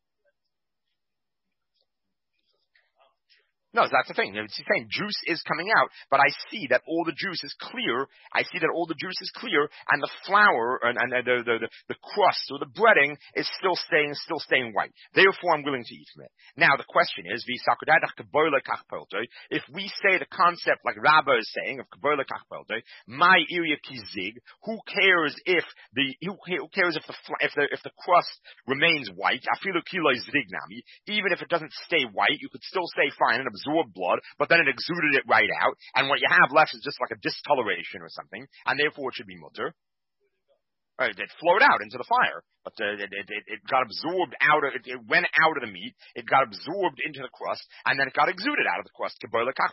No, that's the thing. He's saying juice is coming out, but I see that all the juice is clear. And the flour and the crust or the breading is still staying white. Therefore, I'm willing to eat from it. Now, the question is, if we say the concept like Rabba is saying of kabbalah kachpolte, my area kizig, who cares if the crust remains white? Afilu kilo zrignami, even if it doesn't stay white, you could still stay fine and absorbed blood, but then it exuded it right out, and what you have left is just like a discoloration or something, and therefore it should be mutter. Right, it flowed out into the fire, but it got absorbed out of it went out of the meat, it got absorbed into the crust, and then it got exuded out of the crust.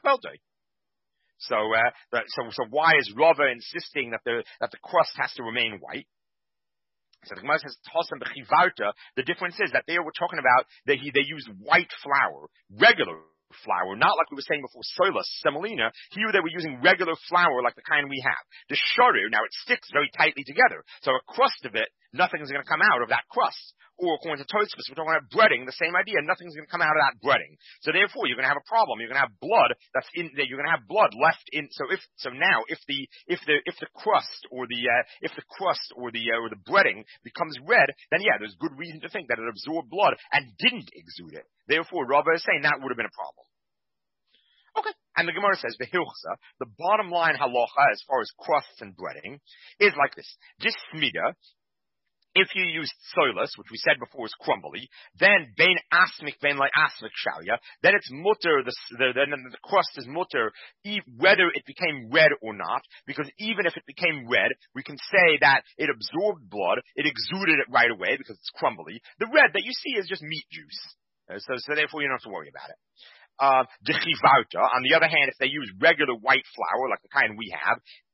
So why is Rava insisting that the crust has to remain white? So the Gemara says, the difference is that there we're talking about that they use white flour, regular flour, not like we were saying before, soilus, semolina. Here they were using regular flour like the kind we have. The sharu, now it sticks very tightly together, so a crust of it, nothing's going to come out of that crust. Or according to Tosfos, we're talking about breading, the same idea, nothing's going to come out of that breading. So therefore, you're going to have a problem. You're going to have blood that's in there. You're going to have blood left in. So if the crust or the breading becomes red, then yeah, there's good reason to think that it absorbed blood and didn't exude it. Therefore, Rava is saying that would have been a problem. Okay. And the Gemara says, V'hilchsa, the bottom line halacha as far as crusts and breading is like this. This smida, if you use soilus, which we said before is crumbly, then bein asmik, bein like asmik shalya, then it's mutter, then the crust is mutter, whether it became red or not, because even if it became red, we can say that it absorbed blood, it exuded it right away because it's crumbly. The red that you see is just meat juice. So therefore you don't have to worry about it. On the other hand, if they use regular white flour, like the kind we have,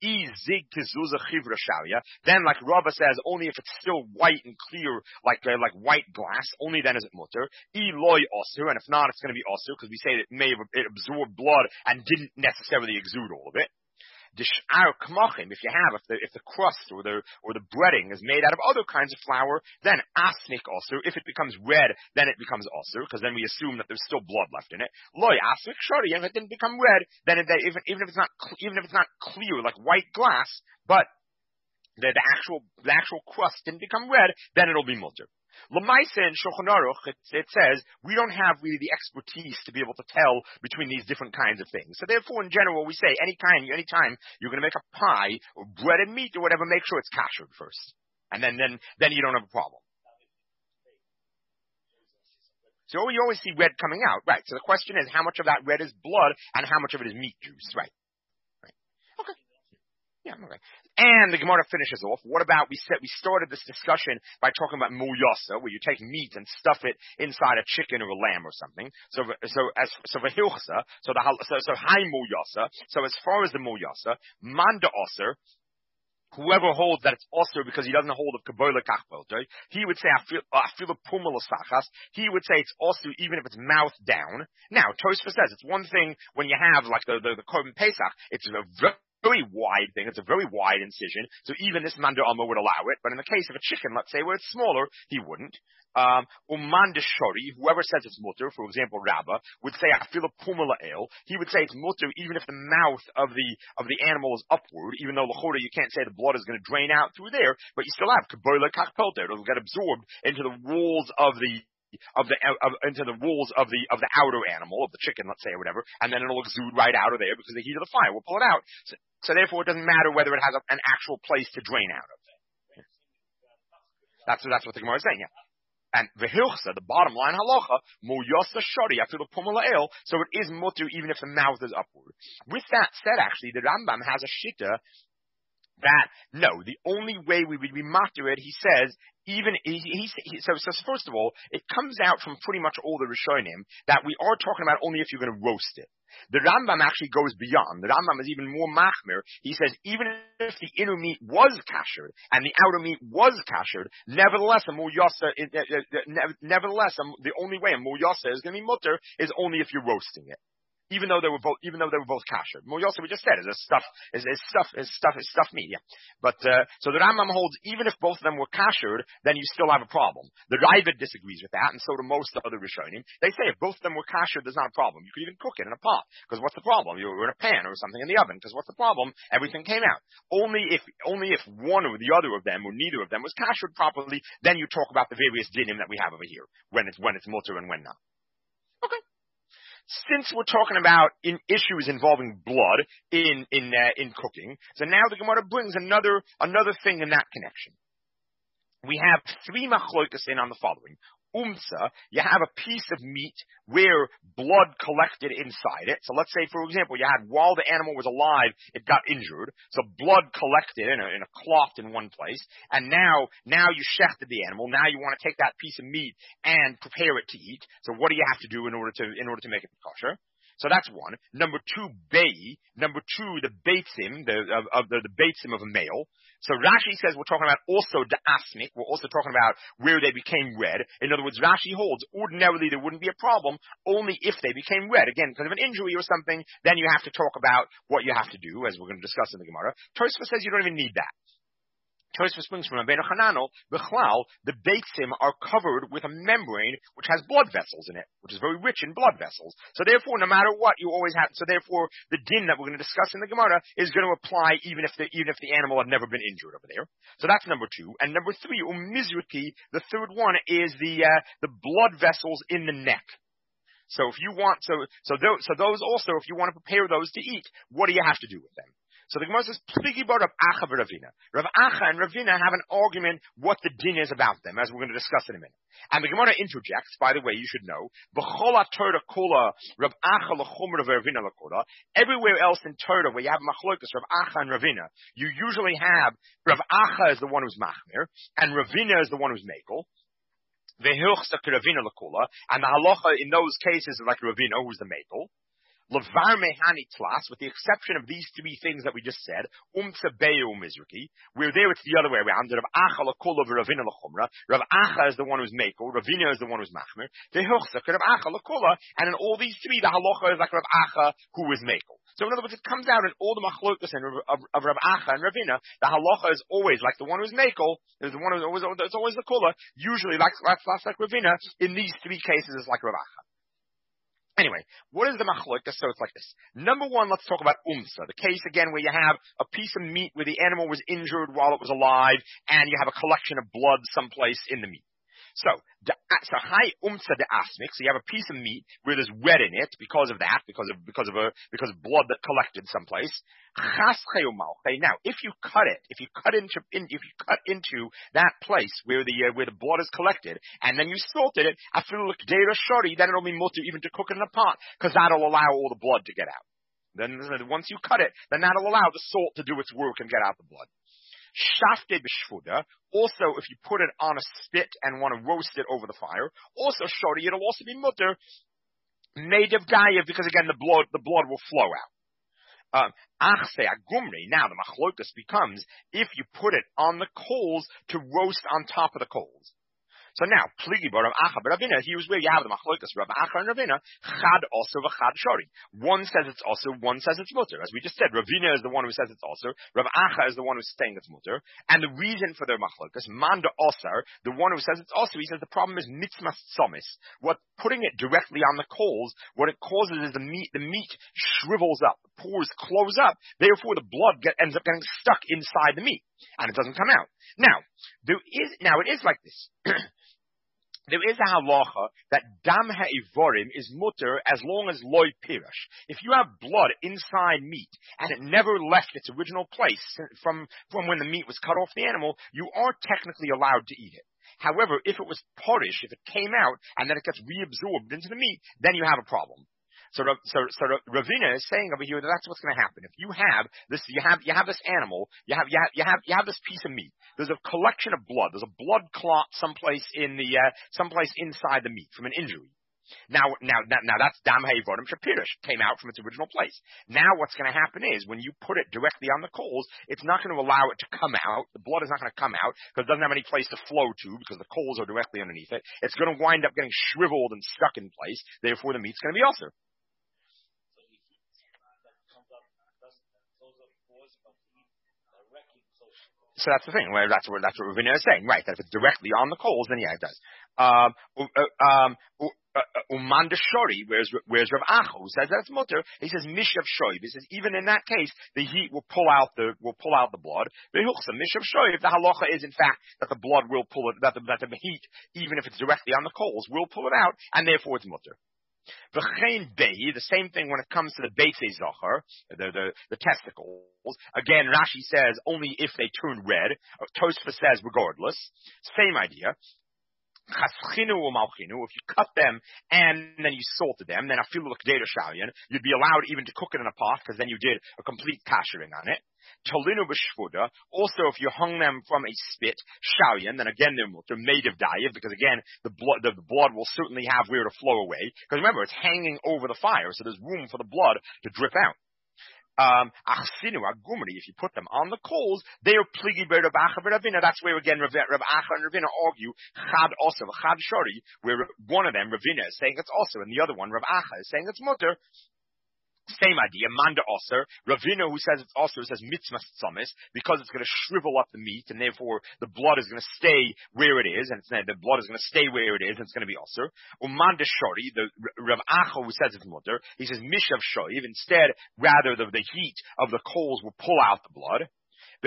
then like Rava says, only if it's still white and clear, like white glass, only then is it mutter. And if not, it's going to be osir, because we say that it absorbed blood and didn't necessarily exude all of it. If the crust or the breading is made out of other kinds of flour, then asmik osir. If it becomes red, then it becomes osir, because then we assume that there's still blood left in it. Loy asmik shari. If it didn't become red, then even if it's not clear like white glass, but the actual crust didn't become red, then it'll be mutter. L'maisa in Shulchan Aruch, it says we don't have really the expertise to be able to tell between these different kinds of things. So therefore, in general, we say anytime you're going to make a pie or bread and meat or whatever, make sure it's kashered first, and then you don't have a problem. So you always see red coming out, right? So the question is, how much of that red is blood and how much of it is meat juice, right? Okay. Yeah, okay. And the Gemara finishes off. What about, we started this discussion by talking about muyasa, where you take meat and stuff it inside a chicken or a lamb or something. So v'hilchsa, so high muyasa. So as far as the muyasa, manda oser, whoever holds that it's osir because he doesn't hold of kabola kachbelto, he would say afilu pumala sachas. He would say it's osir even if it's mouth down. Now Tosfos says it's one thing when you have like the korban pesach, it's a very wide thing. It's a very wide incision. So even this manda amma would allow it. But in the case of a chicken, let's say where it's smaller, he wouldn't. Manda shori, whoever says it's mutter, for example, Rabba, would say afilu pumala el. He would say it's mutter even if the mouth of the animal is upward, even though l'chora you can't say the blood is going to drain out through there, but you still have kabola kachpelter. It'll get absorbed into the walls of the outer animal, of the chicken, let's say, or whatever, and then it'll exude right out of there because of the heat of the fire will pull it out. So therefore, it doesn't matter whether it has an actual place to drain out of. That's what the Gemara is saying. Yeah. And v'hilchsa, the bottom line halacha, muyasa shari afilu pumala el, so it is mutter even if the mouth is upward. With that said, actually, the Rambam has a shitta that, no, the only way we would be matter it, he says, so first of all, it comes out from pretty much all the Rishonim that we are talking about only if you're going to roast it. The Rambam actually goes beyond. The Rambam is even more machmir. He says even if the inner meat was kashered and the outer meat was kashered, nevertheless, the only way a muyasa is going to be mutter is only if you're roasting it. Even though they were both kasher. Muyasa, we just said, is stuffed meat, yeah. But, so the Rambam holds, even if both of them were kashered, then you still have a problem. The Ravid disagrees with that, and so do most other Rishonim. They say if both of them were kashered, there's not a problem. You could even cook it in a pot. Because what's the problem? You were in a pan or something in the oven. Because what's the problem? Everything came out. Only if one or the other of them, or neither of them was kashered properly, then you talk about the various dinim that we have over here. When it's mutter and when not. Okay. Since we're talking about in issues involving blood in cooking, so now the Gemara brings another thing in that connection. we have three machlokas in on the following. Umtza, you have a piece of meat where blood collected inside it. So let's say, for example, you had, while the animal was alive, it got injured. So blood collected in a clot in one place. And now you shechted the animal. Now you want to take that piece of meat and prepare it to eat. So what do you have to do in order to make it kosher? So that's one. Number two, Number two, the beitsim, the beitsim of a male. So Rashi says we're talking about also the asmik. We're also talking about where they became red. In other words, Rashi holds ordinarily there wouldn't be a problem only if they became red. Again, because of an injury or something, then you have to talk about what you have to do, as we're going to discuss in the Gemara. Tosfos says you don't even need that. Tosfos brings from Rabbeinu Hananel, B'chlal, the beitsim are covered with a membrane which has blood vessels in it, which is very rich in blood vessels. So therefore, no matter what, you always have, so therefore, the din that we're going to discuss in the Gemara is going to apply even if the animal had never been injured over there. So that's number two. And number three, mizriki, the third one is the blood vessels in the neck. So if you want, those also, if you want to prepare those to eat, what do you have to do with them? So the Gemara says, Pligi bar Rav Acha v'Ravina. Rav Acha and Ravina have an argument what the din is about them, as we're going to discuss in a minute. And the Gemara interjects, by the way, you should know, B'chol HaTorah kola Rav Acha l'chomer v'Ravina l'kola. Everywhere else in Torah where you have machlokas, Rav Acha and Ravina, you usually have Rav Acha is the one who's machmir, and Ravina is the one who's mekel. Ve'hilchsa k'Ravina l'kola, and the halacha in those cases is like Ravina, who's the mekel. Levar mehani tlas, with the exception of these three things that we just said, umtza beyu mizraki, where there it's the other way around. Rav Acha l'kola v'Ravina l'chumra. Rav Acha is the one who's mekel, Ravina is the one who's machmer. Ve'hilchsa k'Rav Acha l'kola, and in all these three, the halacha is like Rav Acha, who is mekel. So in other words, it comes out in all the machlokas of Rav Acha and Ravina, the halacha is always like the one who's mekel, is the one who's always, it's always the kola, usually like Ravina. In these three cases, it's like Rav Acha. Anyway, what is the machlokas? So it's like this. Number one, let's talk about umsa, the case again where you have a piece of meat where the animal was injured while it was alive, and you have a collection of blood someplace in the meat. So high umsa de asmik. So you have a piece of meat where there's red in it because of blood that collected someplace. Now, if you cut into that place where the blood is collected, and then you salted it, then it'll be mutter even to cook it in a pot, because that'll allow all the blood to get out. Then once you cut it, then that'll allow the salt to do its work and get out the blood. Shafte b'shvuda, also if you put it on a spit and want to roast it over the fire, also shori, it'll also be mutter made of gayev, because again the blood will flow out. Achse agumri, now the machlokas becomes if you put it on the coals to roast on top of the coals. So now, Pligi bar Rav Acha v'Ravina, here's where you have the machlokas Rav Acha and Ravina, chad also v'chad shori. One says it's also, one says it's mutter. As we just said, Ravina is the one who says it's also, Rav Acha is the one who's saying it's mutter. And the reason for their machlokas, Manda Osar, the one who says it's also, he says the problem is mitzmas tzomis. What putting it directly on the coals, what it causes is the meat shrivels up, the pores close up, therefore the blood ends up getting stuck inside the meat, and it doesn't come out. Now, it is like this. There is a halacha that dam ha'ivorim is mutter as long as loy pirash. If you have blood inside meat and it never left its original place from when the meat was cut off the animal, you are technically allowed to eat it. However, if it was porish, if it came out and then it gets reabsorbed into the meat, then you have a problem. So Ravina is saying over here that that's what's going to happen. If you have this, you have this animal, you have this piece of meat. There's a collection of blood. There's a blood clot someplace inside the meat from an injury. Now that's dam ha'ivorim shapirish, came out from its original place. Now what's going to happen is when you put it directly on the coals, it's not going to allow it to come out. The blood is not going to come out because it doesn't have any place to flow to because the coals are directly underneath it. It's going to wind up getting shriveled and stuck in place. Therefore, the meat's going to be ulcer. So that's the thing. That's what Ravina is saying, right? That if it's directly on the coals, then yeah, it does. Umanda shori, whereas Rav Acha, who says that's mutter, he says mishav shoiv. He says even in that case, the heat will pull out the blood. Ve'huchsa mishav shoiv. The halacha is in fact that the blood will pull it, that the heat, even if it's directly on the coals, will pull it out, and therefore it's mutter. V'chein bei, the same thing when it comes to the beitzei zocher, the testicles. Again, Rashi says only if they turn red. Tosfos says regardless. Same idea. Chaschinu or malchinu, if you cut them and then you salted them, then afilu l'kdei shalyan, you'd be allowed even to cook it in a pot because then you did a complete kashering on it. Tolinu b'shvuda, also if you hung them from a spit, shalyan, then again they're made of dayiv because again the blood will certainly have where to flow away because remember it's hanging over the fire, so there's room for the blood to drip out. Achsinu agumri, if you put them on the coals, they are pligi by Rav Acha v'Ravina. That's where again Rav Acha and Ravina argue chad also chad shari, where one of them Ravina is saying it's also, and the other one Rav Acha is saying it's mutter. Same idea, manda osir. Ravina, who says it's also, says mitzvah tzamis, because it's going to shrivel up the meat, and therefore the blood is going to stay where it is, and the blood is going to stay where it is, and it's going to be osir. Umanda shori, the Rav Acha, who says it's mutter, he says mishav shoiv. Instead, rather the heat of the coals will pull out the blood. And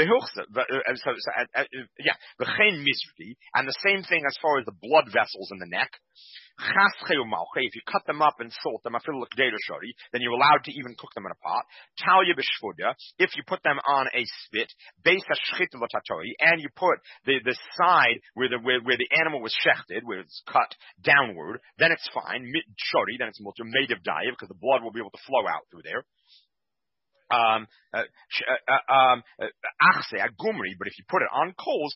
the same thing as far as the blood vessels in the neck. If you cut them up and salt them, then you're allowed to even cook them in a pot. If you put them on a spit, and you put the side where the animal was shechted, where it's cut downward, then it's fine. Then it's made of dye because the blood will be able to flow out through there. Agumri, but if you put it on coals,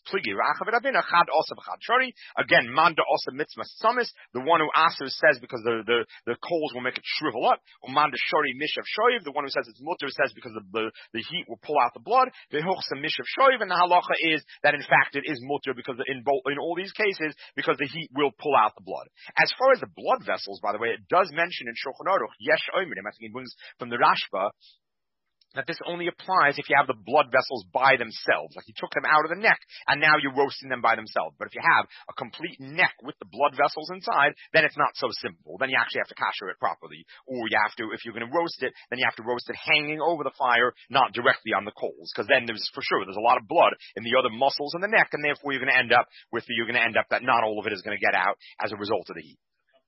again, manda also mitzvah samis, the one who asers says because the coals will make it shrivel up, manda shori mishav shoiv, the one who says it's mutter says because the heat will pull out the blood, mishav shoiv, and the halacha is that in fact it is mutter because in all these cases, because the heat will pull out the blood. As far as the blood vessels, by the way, it does mention in Shulchan Aruch, yesh oimrim, I think he brings from the Rashba, that this only applies if you have the blood vessels by themselves. Like you took them out of the neck, and now you're roasting them by themselves. But if you have a complete neck with the blood vessels inside, then it's not so simple. Then you actually have to kasher it properly. Or you have to, if you're going to roast it, then you have to roast it hanging over the fire, not directly on the coals. Because then there's a lot of blood in the other muscles in the neck, and therefore you're going to end up that not all of it is going to get out as a result of the heat.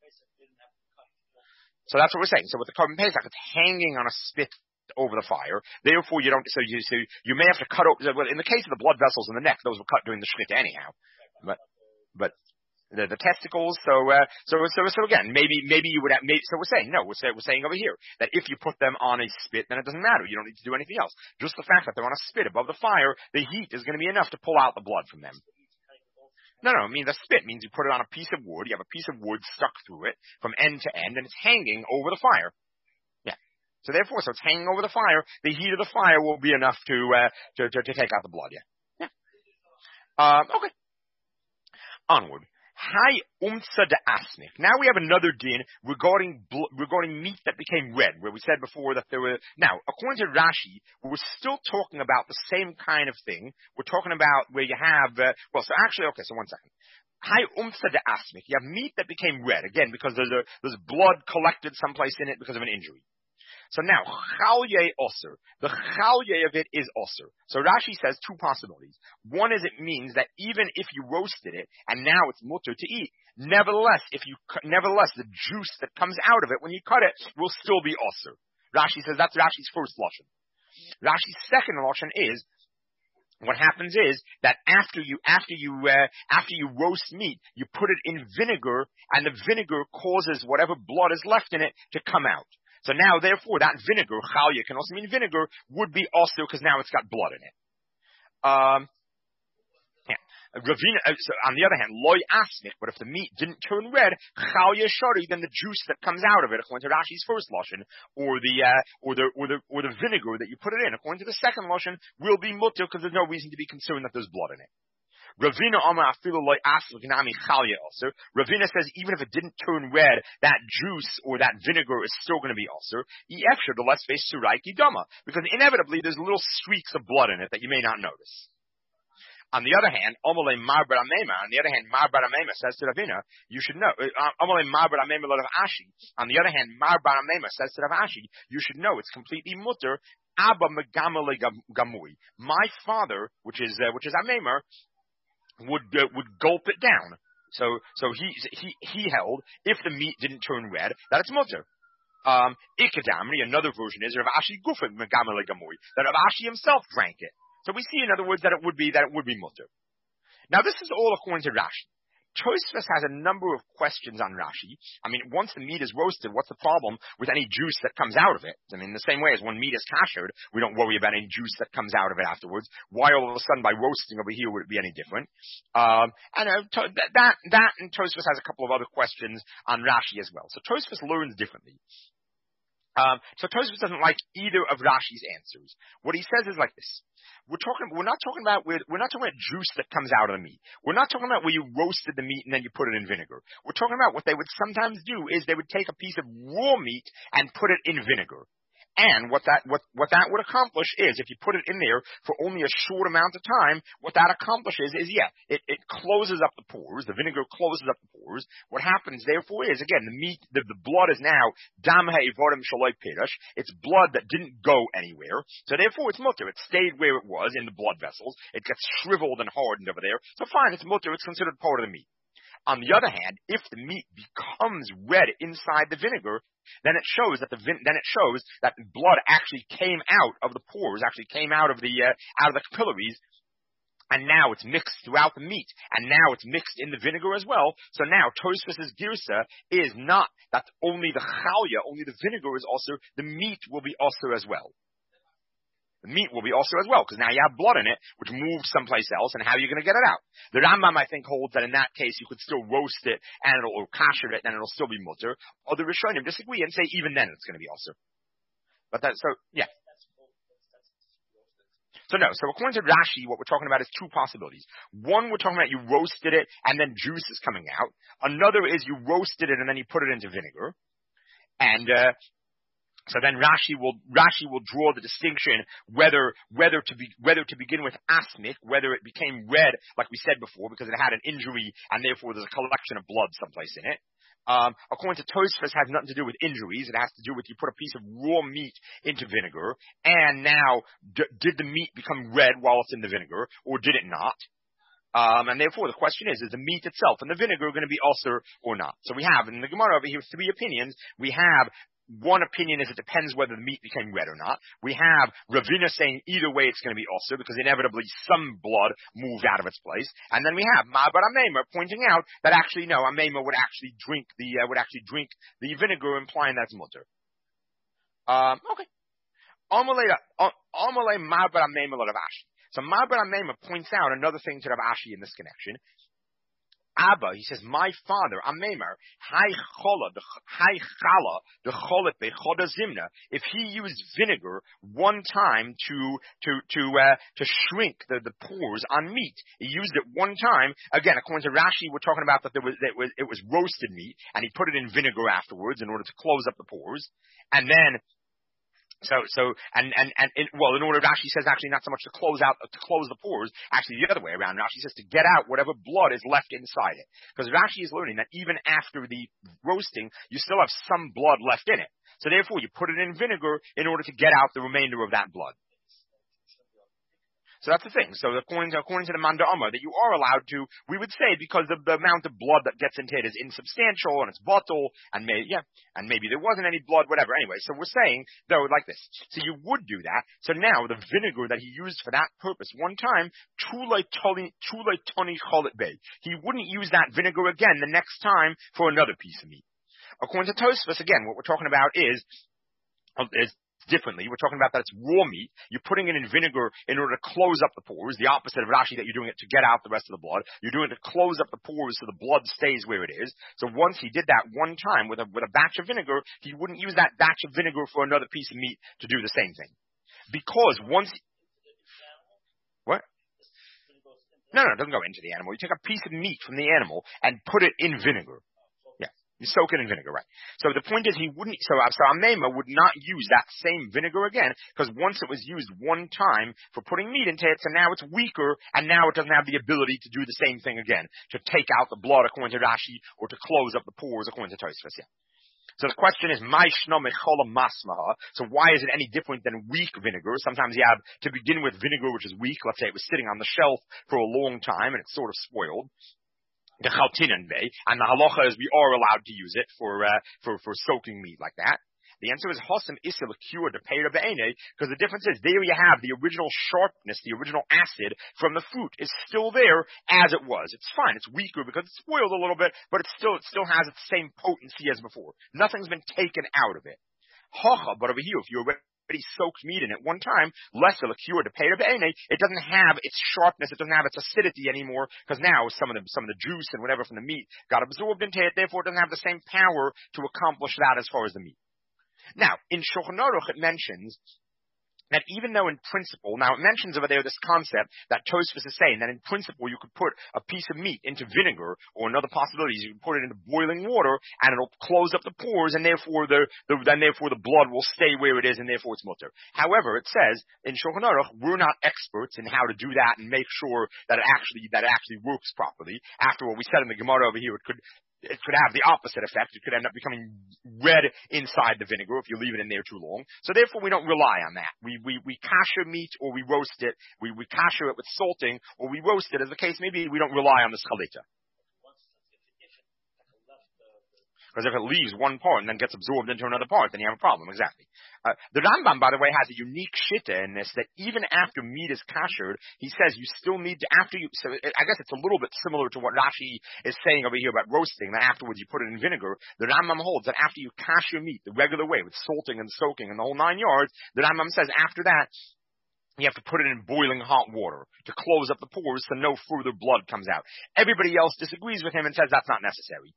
So that's what we're saying. So with the Korban Pesach, it's hanging on a spit over the fire. Therefore, you may have to cut open. In the case of the blood vessels in the neck, those were cut during the shechita anyhow. But the testicles. So again, maybe you would have. So we're saying no. We're saying over here that if you put them on a spit, then it doesn't matter. You don't need to do anything else. Just the fact that they're on a spit above the fire, the heat is going to be enough to pull out the blood from them. No, I mean the spit means you put it on a piece of wood. You have a piece of wood stuck through it from end to end, and it's hanging over the fire. So therefore, it's hanging over the fire. The heat of the fire will be enough to take out the blood. Yeah. Okay. Onward. Hai umtsa de asmik. Now we have another din regarding meat that became red, where we said before that there were. Now, according to Rashi, we're still talking about the same kind of thing. We're talking about where you have. So 1 second. Hai umtsa de asmik. You have meat that became red again because there's blood collected someplace in it because of an injury. So now, chalye osir. The chalye of it is osir. So Rashi says two possibilities. One is it means that even if you roasted it and now it's mutter to eat, nevertheless, the juice that comes out of it when you cut it will still be osir. Rashi says that's Rashi's first lashon. Rashi's second lashon is what happens is that after you roast meat, you put it in vinegar, and the vinegar causes whatever blood is left in it to come out. So now, therefore, that vinegar, chalya can also mean vinegar, would be also because now it's got blood in it. Ravina, so on the other hand, loy asmik, but if the meat didn't turn red, chalya shari, then the juice that comes out of it, according to Rashi's first lashon, or the vinegar that you put it in, according to the second lashon, will be mutter because there's no reason to be concerned that there's blood in it. Ravina Ravina says even if it didn't turn red, that juice or that vinegar is still going to be also. Because inevitably there's little streaks of blood in it that you may not notice. On the other hand, Mar Bar Amema says to Ravina, you should know. Mar Bar Amema Ashi. On the other hand, Mar Bar Amema says to Rav Ashi, you should know it's completely mutter. Abba Megamale Gamui. My father, which is Amemar, would gulp it down. So he held if the meat didn't turn red that it's mutter. Ikadamri, another version is Rav Ashi Gufin Megamele Gamoy, that Rav Ashi himself drank it. So we see, in other words, that it would be mutter. Now this is all according to Rashi. Tosfos has a number of questions on Rashi. I mean, once the meat is roasted, what's the problem with any juice that comes out of it? I mean, the same way as when meat is kashered, we don't worry about any juice that comes out of it afterwards. Why all of a sudden by roasting over here would it be any different? That and Tosfos has a couple of other questions on Rashi as well. So Tosfos learns differently. So Tosfos doesn't like either of Rashi's answers. What he says is like this. We're not talking about juice that comes out of the meat. We're not talking about where you roasted the meat and then you put it in vinegar. We're talking about what they would sometimes do is they would take a piece of raw meat and put it in vinegar. And what that would accomplish is, if you put it in there for only a short amount of time, what that accomplishes is, it closes up the pores. The vinegar closes up the pores. What happens, therefore, is, again, the meat, the blood is now dam ha'evorim shaloi perush. It's blood that didn't go anywhere. So therefore, it's mutter. It stayed where it was in the blood vessels. It gets shriveled and hardened over there. So fine, it's mutter. It's considered part of the meat. On the other hand, if the meat becomes red inside the vinegar, then it shows that blood actually came out of the pores, actually came out of the capillaries, and now it's mixed throughout the meat, and now it's mixed in the vinegar as well. So now Tosfos's girsa is not that only the chalya, only the vinegar is also, the meat will be also as well. The meat will be also as well, because now you have blood in it, which moves someplace else, and how are you going to get it out? The Rambam, I think, holds that in that case you could still roast it, or kasher it, and it'll still be mutter. Other Rishonim disagree and say even then it's going to be also. So according to Rashi, what we're talking about is two possibilities. One, we're talking about you roasted it, and then juice is coming out. Another is you roasted it, and then you put it into vinegar. And, so then Rashi will draw the distinction whether to begin with asmic, whether it became red, like we said before, because it had an injury and therefore there's a collection of blood someplace in it. According to Tosfos, has nothing to do with injuries. It has to do with you put a piece of raw meat into vinegar, and now did the meat become red while it's in the vinegar, or did it not? And therefore the question is the meat itself and the vinegar going to be ulcer or not? So we have in the Gemara over here three opinions. We have one opinion is it depends whether the meat became red or not. We have Ravina saying either way it's going to be ulcer because inevitably some blood moved out of its place. And then we have Ma'abar Amema pointing out that actually no, Amema would actually drink the vinegar, implying that's mutter. Okay. Amalei Ma'abar Amema Rav Ashi. So Ma'abar Amema points out another thing to Rav Ashi in this connection. Abba, he says, my father, Ameimar, the cholet bechoda zimna. If he used vinegar one time to shrink the pores on meat, he used it one time. Again, according to Rashi, we're talking about that it was roasted meat, and he put it in vinegar afterwards in order to close up the pores, and then. In order, Rashi says actually not so much to close the pores, actually the other way around. Rashi says to get out whatever blood is left inside it. Because Rashi is learning that even after the roasting, you still have some blood left in it. So therefore you put it in vinegar in order to get out the remainder of that blood. So that's the thing. So according to the Manda Amma, that you are allowed to, we would say, because of the amount of blood that gets into it is insubstantial and it's bottle, and maybe there wasn't any blood, whatever. Anyway, so we're saying, though, like this. So you would do that. So now the vinegar that he used for that purpose one time, Tulei Toni Cholet Bay. He wouldn't use that vinegar again the next time for another piece of meat. According to Tosfos, again, what we're talking about is differently. We're talking about that it's raw meat. You're putting it in vinegar in order to close up the pores. The opposite of Rashi, that you're doing it to get out the rest of the blood. You're doing it to close up the pores so the blood stays where it is. So once he did that one time with a batch of vinegar, he wouldn't use that batch of vinegar for another piece of meat to do the same thing. Because once... What? No, it doesn't go into the animal. You take a piece of meat from the animal and put it in vinegar. You soak it in vinegar, right? So the point is he wouldn't, so Amema would not use that same vinegar again, because once it was used one time for putting meat into it, so now it's weaker, and now it doesn't have the ability to do the same thing again, to take out the blood according to Rashi, or to close up the pores according to Tosfos. So the question is, so why is it any different than weak vinegar? Sometimes you have, to begin with, vinegar which is weak. Let's say it was sitting on the shelf for a long time, and it's sort of spoiled. the chaltinan bay, and the halacha is we are allowed to use it for soaking meat like that. The answer is Hosam Issa L'Kura de Peira Be'ene, because the difference is there you have the original sharpness, the original acid from the fruit is still there as it was. It's fine, it's weaker because it's spoiled a little bit, but it still has its same potency as before. Nothing's been taken out of it. Hacha, but over here, if you already soaked meat in it one time, less of a cure to Peira Be'ene, it doesn't have its sharpness, it doesn't have its acidity anymore, because now some of the juice and whatever from the meat got absorbed into it, therefore it doesn't have the same power to accomplish that as far as the meat. Now, in Shulchan Aruch it mentions that even though in principle, now it mentions over there this concept that Tosfos is saying that in principle you could put a piece of meat into vinegar, or another possibility is you can put it into boiling water and it'll close up the pores, and therefore the blood will stay where it is, and therefore it's mutter. However, it says in Shulchan Aruch we're not experts in how to do that and make sure that it actually works properly. After what we said in the Gemara over here, it could have the opposite effect. It could end up becoming red inside the vinegar if you leave it in there too long. So therefore we don't rely on that. We kasher meat, or we roast it. We kasher it with salting, or we roast it, as the case may be. We don't rely on this chalita. Because if it leaves one part and then gets absorbed into another part, then you have a problem. Exactly. The Rambam, by the way, has a unique shitta in this, that even after meat is kashered, he says you still need to, so I guess it's a little bit similar to what Rashi is saying over here about roasting, that afterwards you put it in vinegar. The Rambam holds that after you kasher meat the regular way, with salting and soaking and the whole 9 yards, the Rambam says after that, you have to put it in boiling hot water to close up the pores so no further blood comes out. Everybody else disagrees with him and says that's not necessary.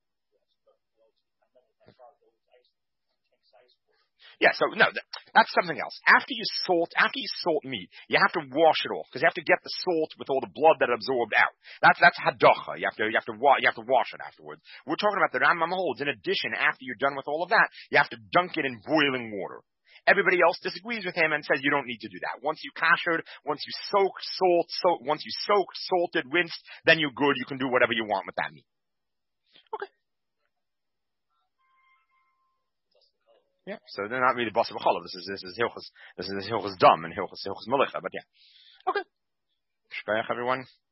Yeah, so no, that's something else. After you salt meat, you have to wash it off, because you have to get the salt with all the blood that absorbed out. That's hadacha. You have to wash it afterwards. We're talking about the Rambam holds. In addition, after you're done with all of that, you have to dunk it in boiling water. Everybody else disagrees with him and says you don't need to do that. Once you kashered, once you salted, rinsed, then you're good. You can do whatever you want with that meat. Okay. Yeah, so they're not really basa b'chala. This is hilchos dam and hilchos melicha, but yeah. Okay. Shkayach, everyone.